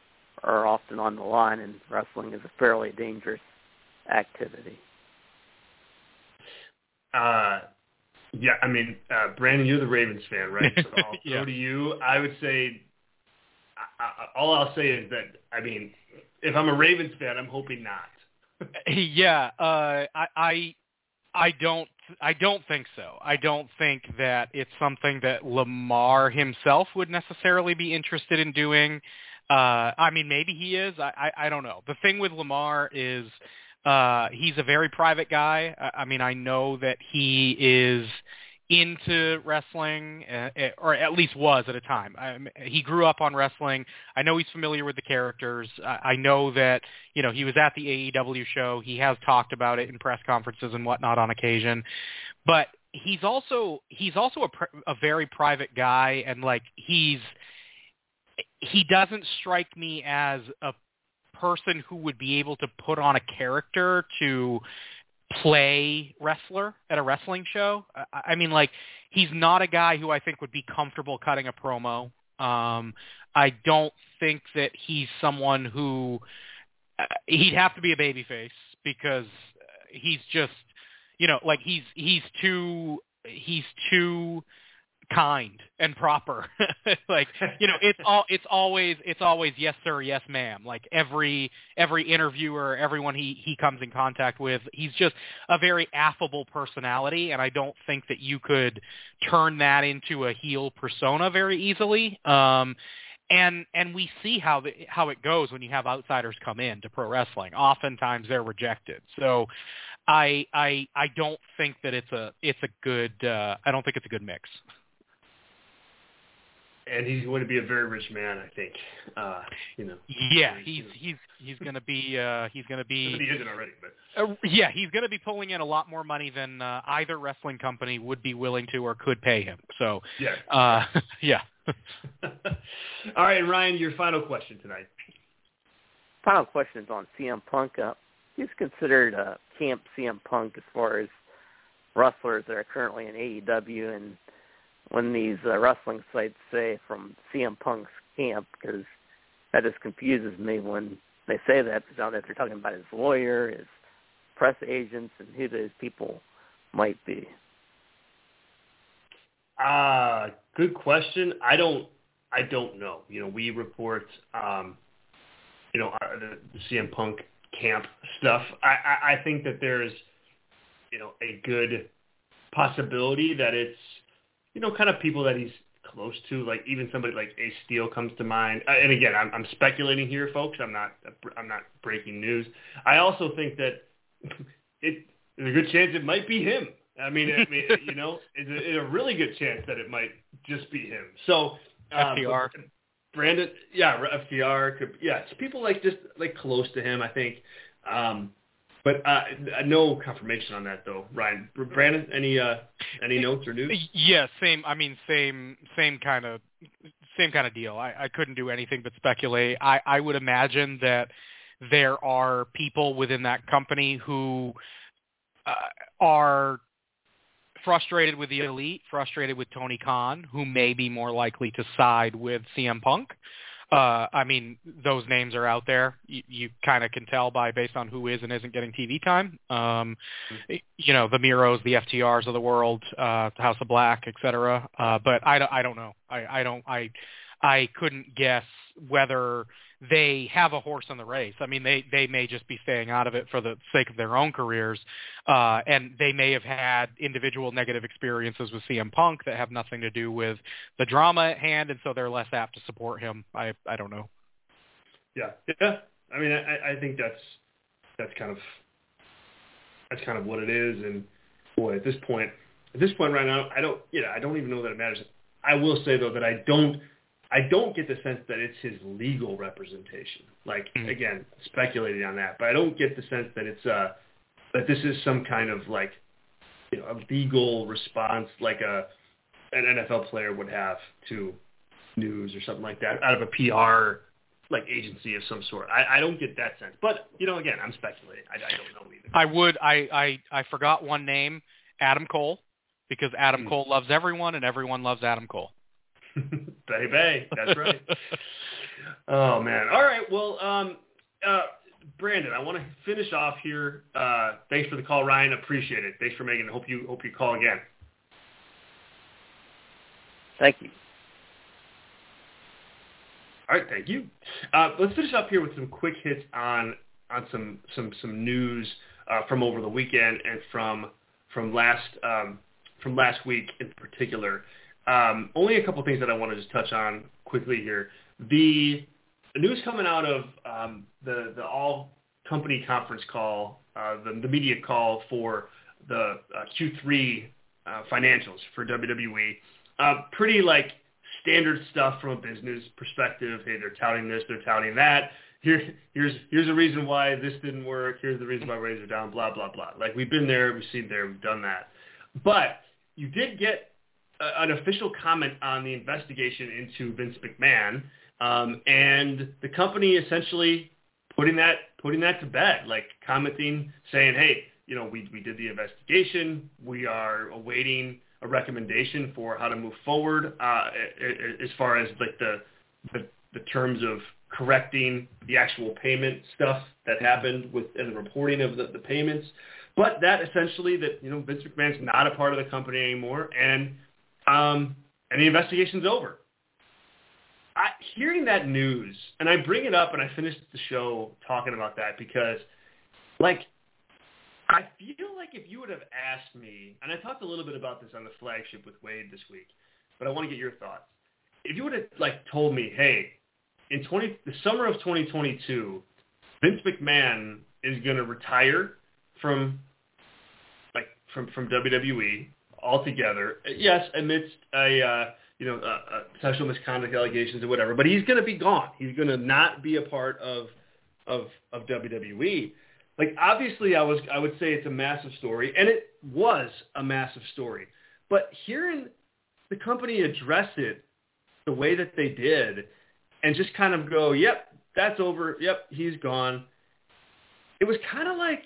are often on the line, and wrestling is a fairly dangerous activity. Uh, Yeah, I mean, uh, Brandon, you're the Ravens fan, right? So I'll yeah. go to you. I would say, I, I, all I'll say is that, I mean, if I'm a Ravens fan, I'm hoping not. yeah, uh, I, I, I don't, I don't think so. I don't think that it's something that Lamar himself would necessarily be interested in doing. Uh, I mean, maybe he is. I, I, I don't know. The thing with Lamar is uh, he's a very private guy. I, I mean, I know that he is into wrestling, uh, or at least was at a time. I, he grew up on wrestling. I know he's familiar with the characters. I, I know that, you know, he was at the A E W show. He has talked about it in press conferences and whatnot on occasion. But he's also he's also a, pr- a very private guy, and like he's he doesn't strike me as a person who would be able to put on a character to play wrestler at a wrestling show. I, I mean, like, he's not a guy who I think would be comfortable cutting a promo. Um, I don't think that he's someone who uh, he'd have to be a babyface because he's just, you know, like he's he's too he's too kind and proper. Like, you know, it's all it's always it's always yes sir, yes ma'am. Like every every interviewer, everyone he he comes in contact with, he's just a very affable personality, and I don't think that you could turn that into a heel persona very easily. Um and and we see how the, how it goes when you have outsiders come in to pro wrestling. Oftentimes they're rejected. So I I I don't think that it's a it's a good uh I don't think it's a good mix. And he's going to be a very rich man, I think. Uh, you know. Yeah, he's he's he's going to be uh, he's going to be. He isn't already, but. Uh, yeah, he's going to be pulling in a lot more money than uh, either wrestling company would be willing to or could pay him. So. Yeah. Uh, yeah. All right, Ryan, your final question tonight. Final question is on C M Punk. Uh, he's considered uh, Camp C M Punk as far as wrestlers that are currently in A E W, and when these uh, wrestling sites say from C M Punk's camp, because that just confuses me when they say that, because now that they're talking about his lawyer, his press agents, and who those people might be. Uh, good question. I don't, I don't know. You know, we report, um, you know, our, the, the C M Punk camp stuff. I, I, I think that there's, you know, a good possibility that it's, you know, kind of people that he's close to, like even somebody like Ace Steel comes to mind. Uh, and again, I'm, I'm speculating here, folks. I'm not, I'm not breaking news. I also think that it, there's a good chance it might be him. I mean, I mean, you know, it's a, it's a really good chance that it might just be him. So, um, F T R, Brandon, yeah, F T R, could, yeah, it's people like just like close to him, I think. Um, But uh, no confirmation on that, though. Ryan, Brandon, any uh, any notes or news? Yeah, same. I mean, same same kind of same kind of deal. I, I couldn't do anything but speculate. I, I would imagine that there are people within that company who uh, are frustrated with the Elite, frustrated with Tony Khan, who may be more likely to side with C M Punk. Uh, I mean, those names are out there. You, you kind of can tell by based on who is and isn't getting T V time. Um, you know, the Miros, the F T Rs of the world, uh, House of Black, et cetera. Uh, but I don't, I don't know. I, I don't, I, I couldn't guess whether they have a horse in the race. I mean, they, they may just be staying out of it for the sake of their own careers. Uh, and they may have had individual negative experiences with C M Punk that have nothing to do with the drama at hand. And so they're less apt to support him. I, I don't know. Yeah. Yeah. I mean, I, I think that's, that's kind of, that's kind of what it is. And boy, at this point, at this point right now, I don't, you know, I don't even know that it matters. I will say though, that I don't, I don't get the sense that it's his legal representation. Like, mm-hmm. again, speculating on that, but I don't get the sense that it's uh that this is some kind of like, you know, a legal response like a an N F L player would have to news or something like that out of a P R like agency of some sort. I, I don't get that sense, but you know, again, I'm speculating. I, I don't know either. I would. I, I I forgot one name, Adam Cole, because Adam mm-hmm. Cole loves everyone and everyone loves Adam Cole. Baby, that's right. Oh man! All right. Well, um, uh, Brandon, I want to finish off here. Uh, thanks for the call, Ryan. Appreciate it. Thanks for making it. Hope you hope you call again. Thank you. All right, thank you. Uh, let's finish up here with some quick hits on on some some some news uh, from over the weekend and from from last um, from last week in particular. Um, only a couple things that I want to just touch on quickly here. The, the news coming out of um, the the all company conference call, uh, the, the media call for the uh, Q three uh, financials for W W E. Uh, pretty like standard stuff from a business perspective. Hey, they're touting this, they're touting that. Here, here's here's a reason why this didn't work. Here's the reason why ratings are down. Blah blah blah. Like we've been there, we've seen there, we've done that. But you did get a, an official comment on the investigation into Vince McMahon, um, and the company essentially putting that putting that to bed, like commenting, saying, hey, you know, we we did the investigation. We are awaiting a recommendation for how to move forward uh, as far as like the, the the terms of correcting the actual payment stuff that happened with and the reporting of the, the payments. But that essentially that, you know, Vince McMahon's not a part of the company anymore, and um, and the investigation's over. I, hearing that news, and I bring it up and I finished the show talking about that because, like, I feel like if you would have asked me, and I talked a little bit about this on the flagship with Wade this week, but I want to get your thoughts. If you would have like told me, hey, in twenty the summer of twenty twenty-two, Vince McMahon is going to retire from like from, from W W E altogether. Yes, amidst a uh, you know uh, uh, sexual misconduct allegations or whatever, but he's going to be gone. He's going to not be a part of of of W W E. Like, obviously, I was I would say it's a massive story, and it was a massive story. But hearing the company address it the way that they did and just kind of go, yep, that's over, yep, he's gone, it was kind of like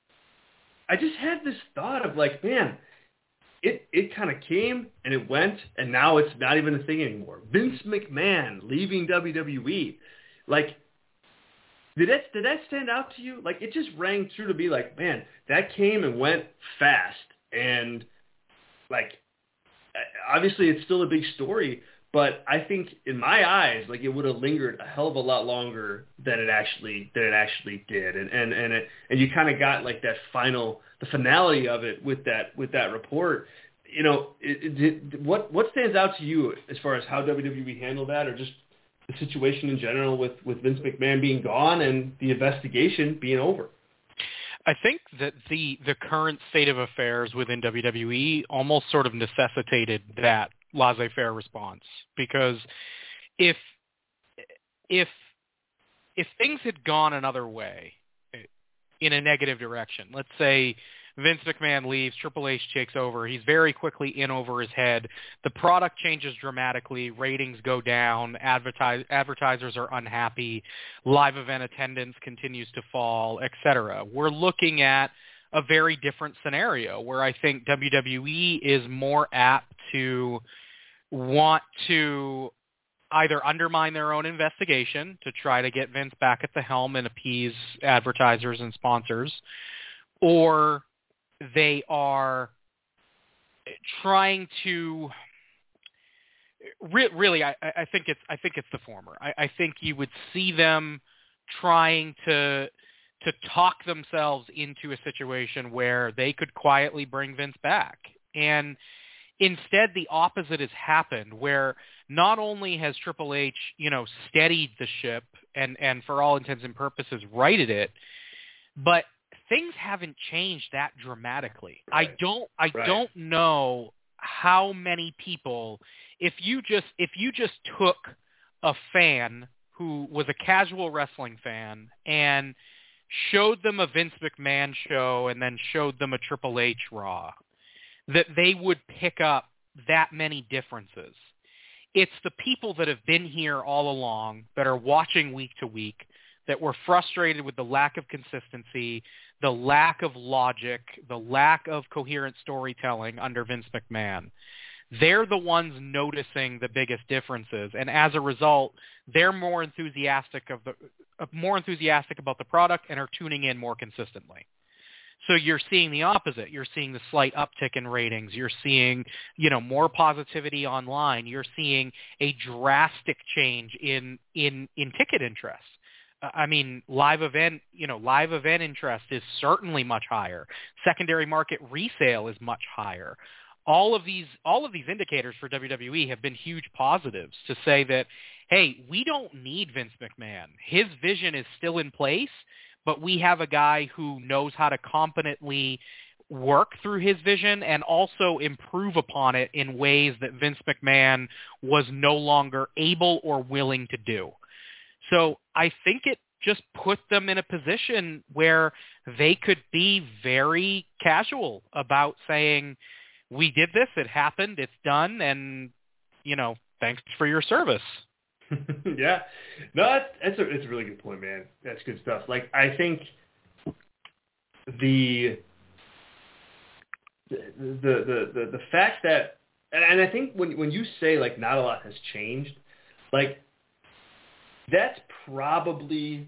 I just had this thought of, like, man, it, it kind of came and it went, and now it's not even a thing anymore. Vince McMahon leaving W W E. Like, Did that, did that stand out to you? Like, it just rang true to be like, man, that came and went fast. And, like, obviously it's still a big story, but I think in my eyes, like, it would have lingered a hell of a lot longer than it actually than it actually did. And and and, it, and you kind of got, like, that final, the finality of it with that with that report. You know, it, it, what what stands out to you as far as how W W E handled that, or just the situation in general with, with Vince McMahon being gone and the investigation being over? I think that the the current state of affairs within W W E almost sort of necessitated that laissez-faire response, because if if if things had gone another way in a negative direction, let's say Vince McMahon leaves, Triple H takes over, he's very quickly in over his head, the product changes dramatically, ratings go down, advertise, advertisers are unhappy, live event attendance continues to fall, et cetera. We're looking at a very different scenario where I think W W E is more apt to want to either undermine their own investigation to try to get Vince back at the helm and appease advertisers and sponsors, or they are trying to re- really. I, I think it's. I think it's the former. I, I think you would see them trying to to talk themselves into a situation where they could quietly bring Vince back, and instead the opposite has happened. Where not only has Triple H, you know, steadied the ship and and for all intents and purposes righted it, but things haven't changed that dramatically. Right. I don't I right. don't know how many people, if you just if you just took a fan who was a casual wrestling fan and showed them a Vince McMahon show and then showed them a Triple H Raw, that they would pick up that many differences. It's the people that have been here all along, that are watching week to week, that were frustrated with the lack of consistency, the lack of logic, the lack of coherent storytelling under Vince McMahon. They're the ones noticing the biggest differences, and as a result, they're more enthusiastic of the uh, more enthusiastic about the product and are tuning in more consistently. So you're seeing the opposite. You're seeing the slight uptick in ratings. You're seeing, you know, more positivity online. You're seeing a drastic change in in in ticket interest. Uh, I mean, live event, you know, live event interest is certainly much higher. Secondary market resale is much higher. All of these all of these indicators for W W E have been huge positives to say that, hey, we don't need Vince McMahon. His vision is still in place, but we have a guy who knows how to competently work through his vision and also improve upon it in ways that Vince McMahon was no longer able or willing to do. So I think it just put them in a position where they could be very casual about saying, we did this, it happened, it's done, and, you know, thanks for your service. Yeah, no, that's, that's a it's a really good point, man. That's good stuff. Like, I think the the the the, the fact that, and, and I think when when you say like not a lot has changed, like that's probably,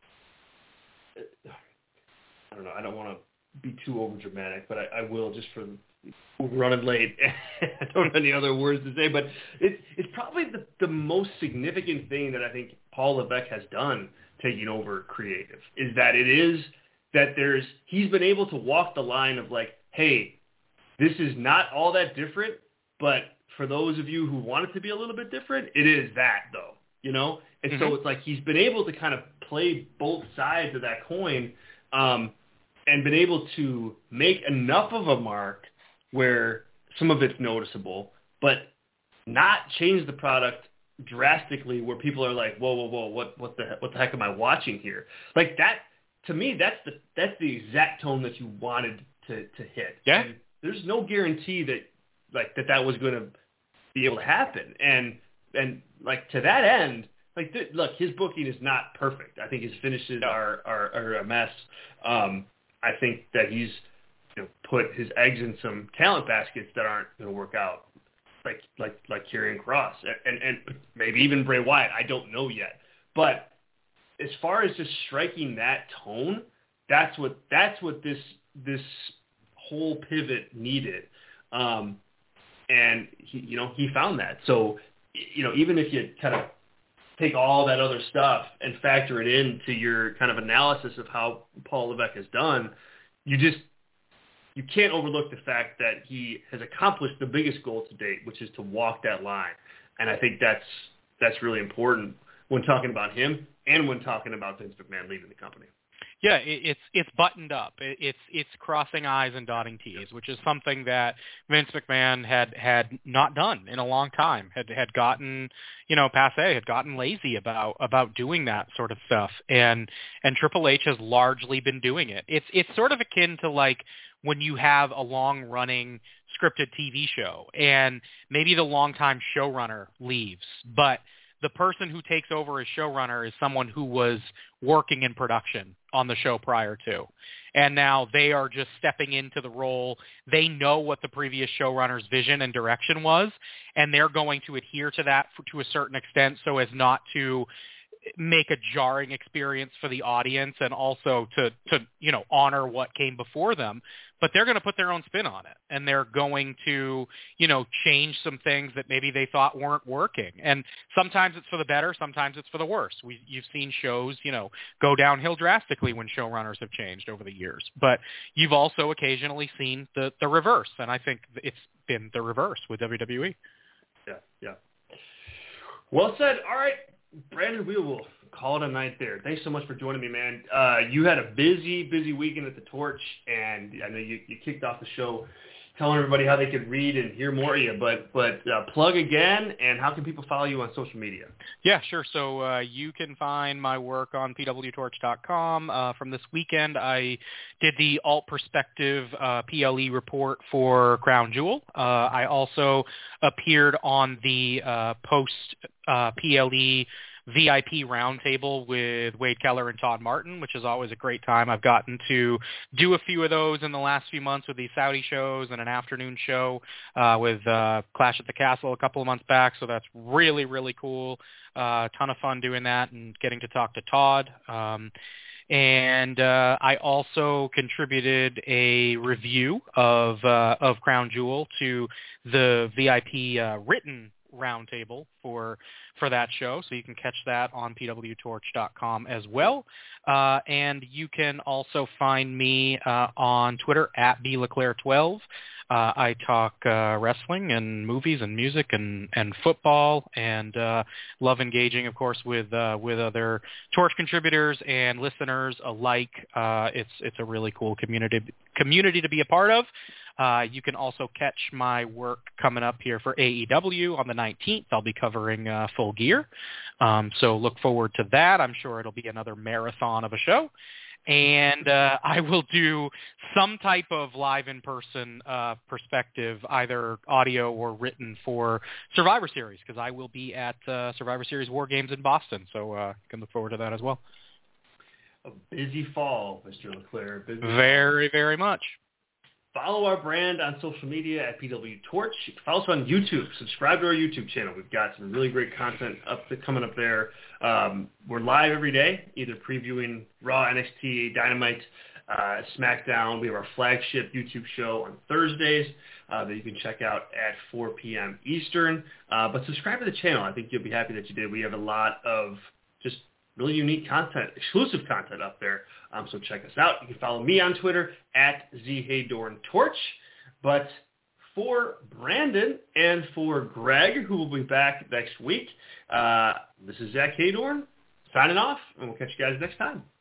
I don't know. I don't want to be too over dramatic, but I, I will just for. We're running late. I don't have any other words to say, but it, it's probably the, the most significant thing that I think Paul Levesque has done taking over creative is that it is that there's he's been able to walk the line of like, hey, this is not all that different, but for those of you who want it to be a little bit different, it is that though, you know? And mm-hmm. so it's like he's been able to kind of play both sides of that coin um, and been able to make enough of a mark where some of it's noticeable, but not change the product drastically where people are like, whoa, whoa, whoa, what, what the, what the heck am I watching here? Like that, to me, that's the, that's the exact tone that you wanted to, to hit. Yeah. And there's no guarantee that, like, that that was going to be able to happen. And, and like, to that end, like, th- look, his booking is not perfect. I think his finishes no. are, are, are a mess. Um, I think that he's, you know, put his eggs in some talent baskets that aren't going to work out, like like like Karrion Kross and, and and maybe even Bray Wyatt. I don't know yet, but as far as just striking that tone, that's what that's what this this whole pivot needed, um, and he, you know he found that. So you know even if you kind of take all that other stuff and factor it into your kind of analysis of how Paul Levesque has done, you just you can't overlook the fact that he has accomplished the biggest goal to date, which is to walk that line. And I think that's that's really important when talking about him and when talking about Vince McMahon leaving the company. Yeah, it, it's it's buttoned up. It, it's it's crossing I's and dotting T's, which is something that Vince McMahon had had not done in a long time. Had had gotten, you know, passé, had gotten lazy about about doing that sort of stuff. And and Triple H has largely been doing it. It's it's sort of akin to like when you have a long-running scripted T V show and maybe the longtime showrunner leaves, but the person who takes over as showrunner is someone who was working in production on the show prior to. And now they are just stepping into the role. They know what the previous showrunner's vision and direction was, and they're going to adhere to that for, to a certain extent so as not to make a jarring experience for the audience and also to, to, you know, honor what came before them. But they're going to put their own spin on it, and they're going to, you know, change some things that maybe they thought weren't working. And sometimes it's for the better, sometimes it's for the worse. We, you've seen shows, you know, go downhill drastically when showrunners have changed over the years. But you've also occasionally seen the, the reverse, and I think it's been the reverse with W W E. Yeah, yeah. Well said. All right, Brandon, we will call it a night there. Thanks so much for joining me, man. Uh, you had a busy, busy weekend at the Torch, and I know you, you kicked off the show telling everybody how they could read and hear more of you, but but uh, plug again, and how can people follow you on social media? Yeah, sure. So uh, you can find my work on P W torch dot com. Uh, from this weekend, I did the Alt Perspective uh, P L E report for Crown Jewel. Uh, I also appeared on the uh, post uh, P L E V I P roundtable with Wade Keller and Todd Martin, which is always a great time. I've gotten to do a few of those in the last few months with these Saudi shows and an afternoon show uh, with uh, Clash at the Castle a couple of months back. So that's really, really cool. A uh, ton of fun doing that and getting to talk to Todd. Um, And uh, I also contributed a review of uh, of Crown Jewel to the V I P uh, written roundtable for for that show, so you can catch that on p w torch dot com as well. Uh, and you can also find me uh, on Twitter at b leclaire twelve. Uh, I talk uh, wrestling and movies and music and, and football, and uh, love engaging, of course, with uh, with other Torch contributors and listeners alike. Uh, it's it's a really cool community community to be a part of. Uh, you can also catch my work coming up here for A E W on the nineteenth. I'll be covering uh, Full Gear, um, so look forward to that. I'm sure it'll be another marathon of a show. And uh, I will do some type of live in-person uh, perspective, either audio or written, for Survivor Series, because I will be at uh, Survivor Series War Games in Boston, so uh, you can look forward to that as well. A busy fall, Mister LeClaire. Busy very, fall. very much. Follow our brand on social media at P W Torch. Follow us on YouTube. Subscribe to our YouTube channel. We've got some really great content up coming up there. Um, we're live every day, either previewing Raw, N X T, Dynamite, uh, SmackDown. We have our flagship YouTube show on Thursdays uh, that you can check out at four p.m. Eastern. Uh, but subscribe to the channel. I think you'll be happy that you did. We have a lot of just really unique content, exclusive content up there. Um, so check us out. You can follow me on Twitter at ZHayDornTorch. But for Brandon and for Greg, who will be back next week, uh, this is Zach Haydorn signing off, and we'll catch you guys next time.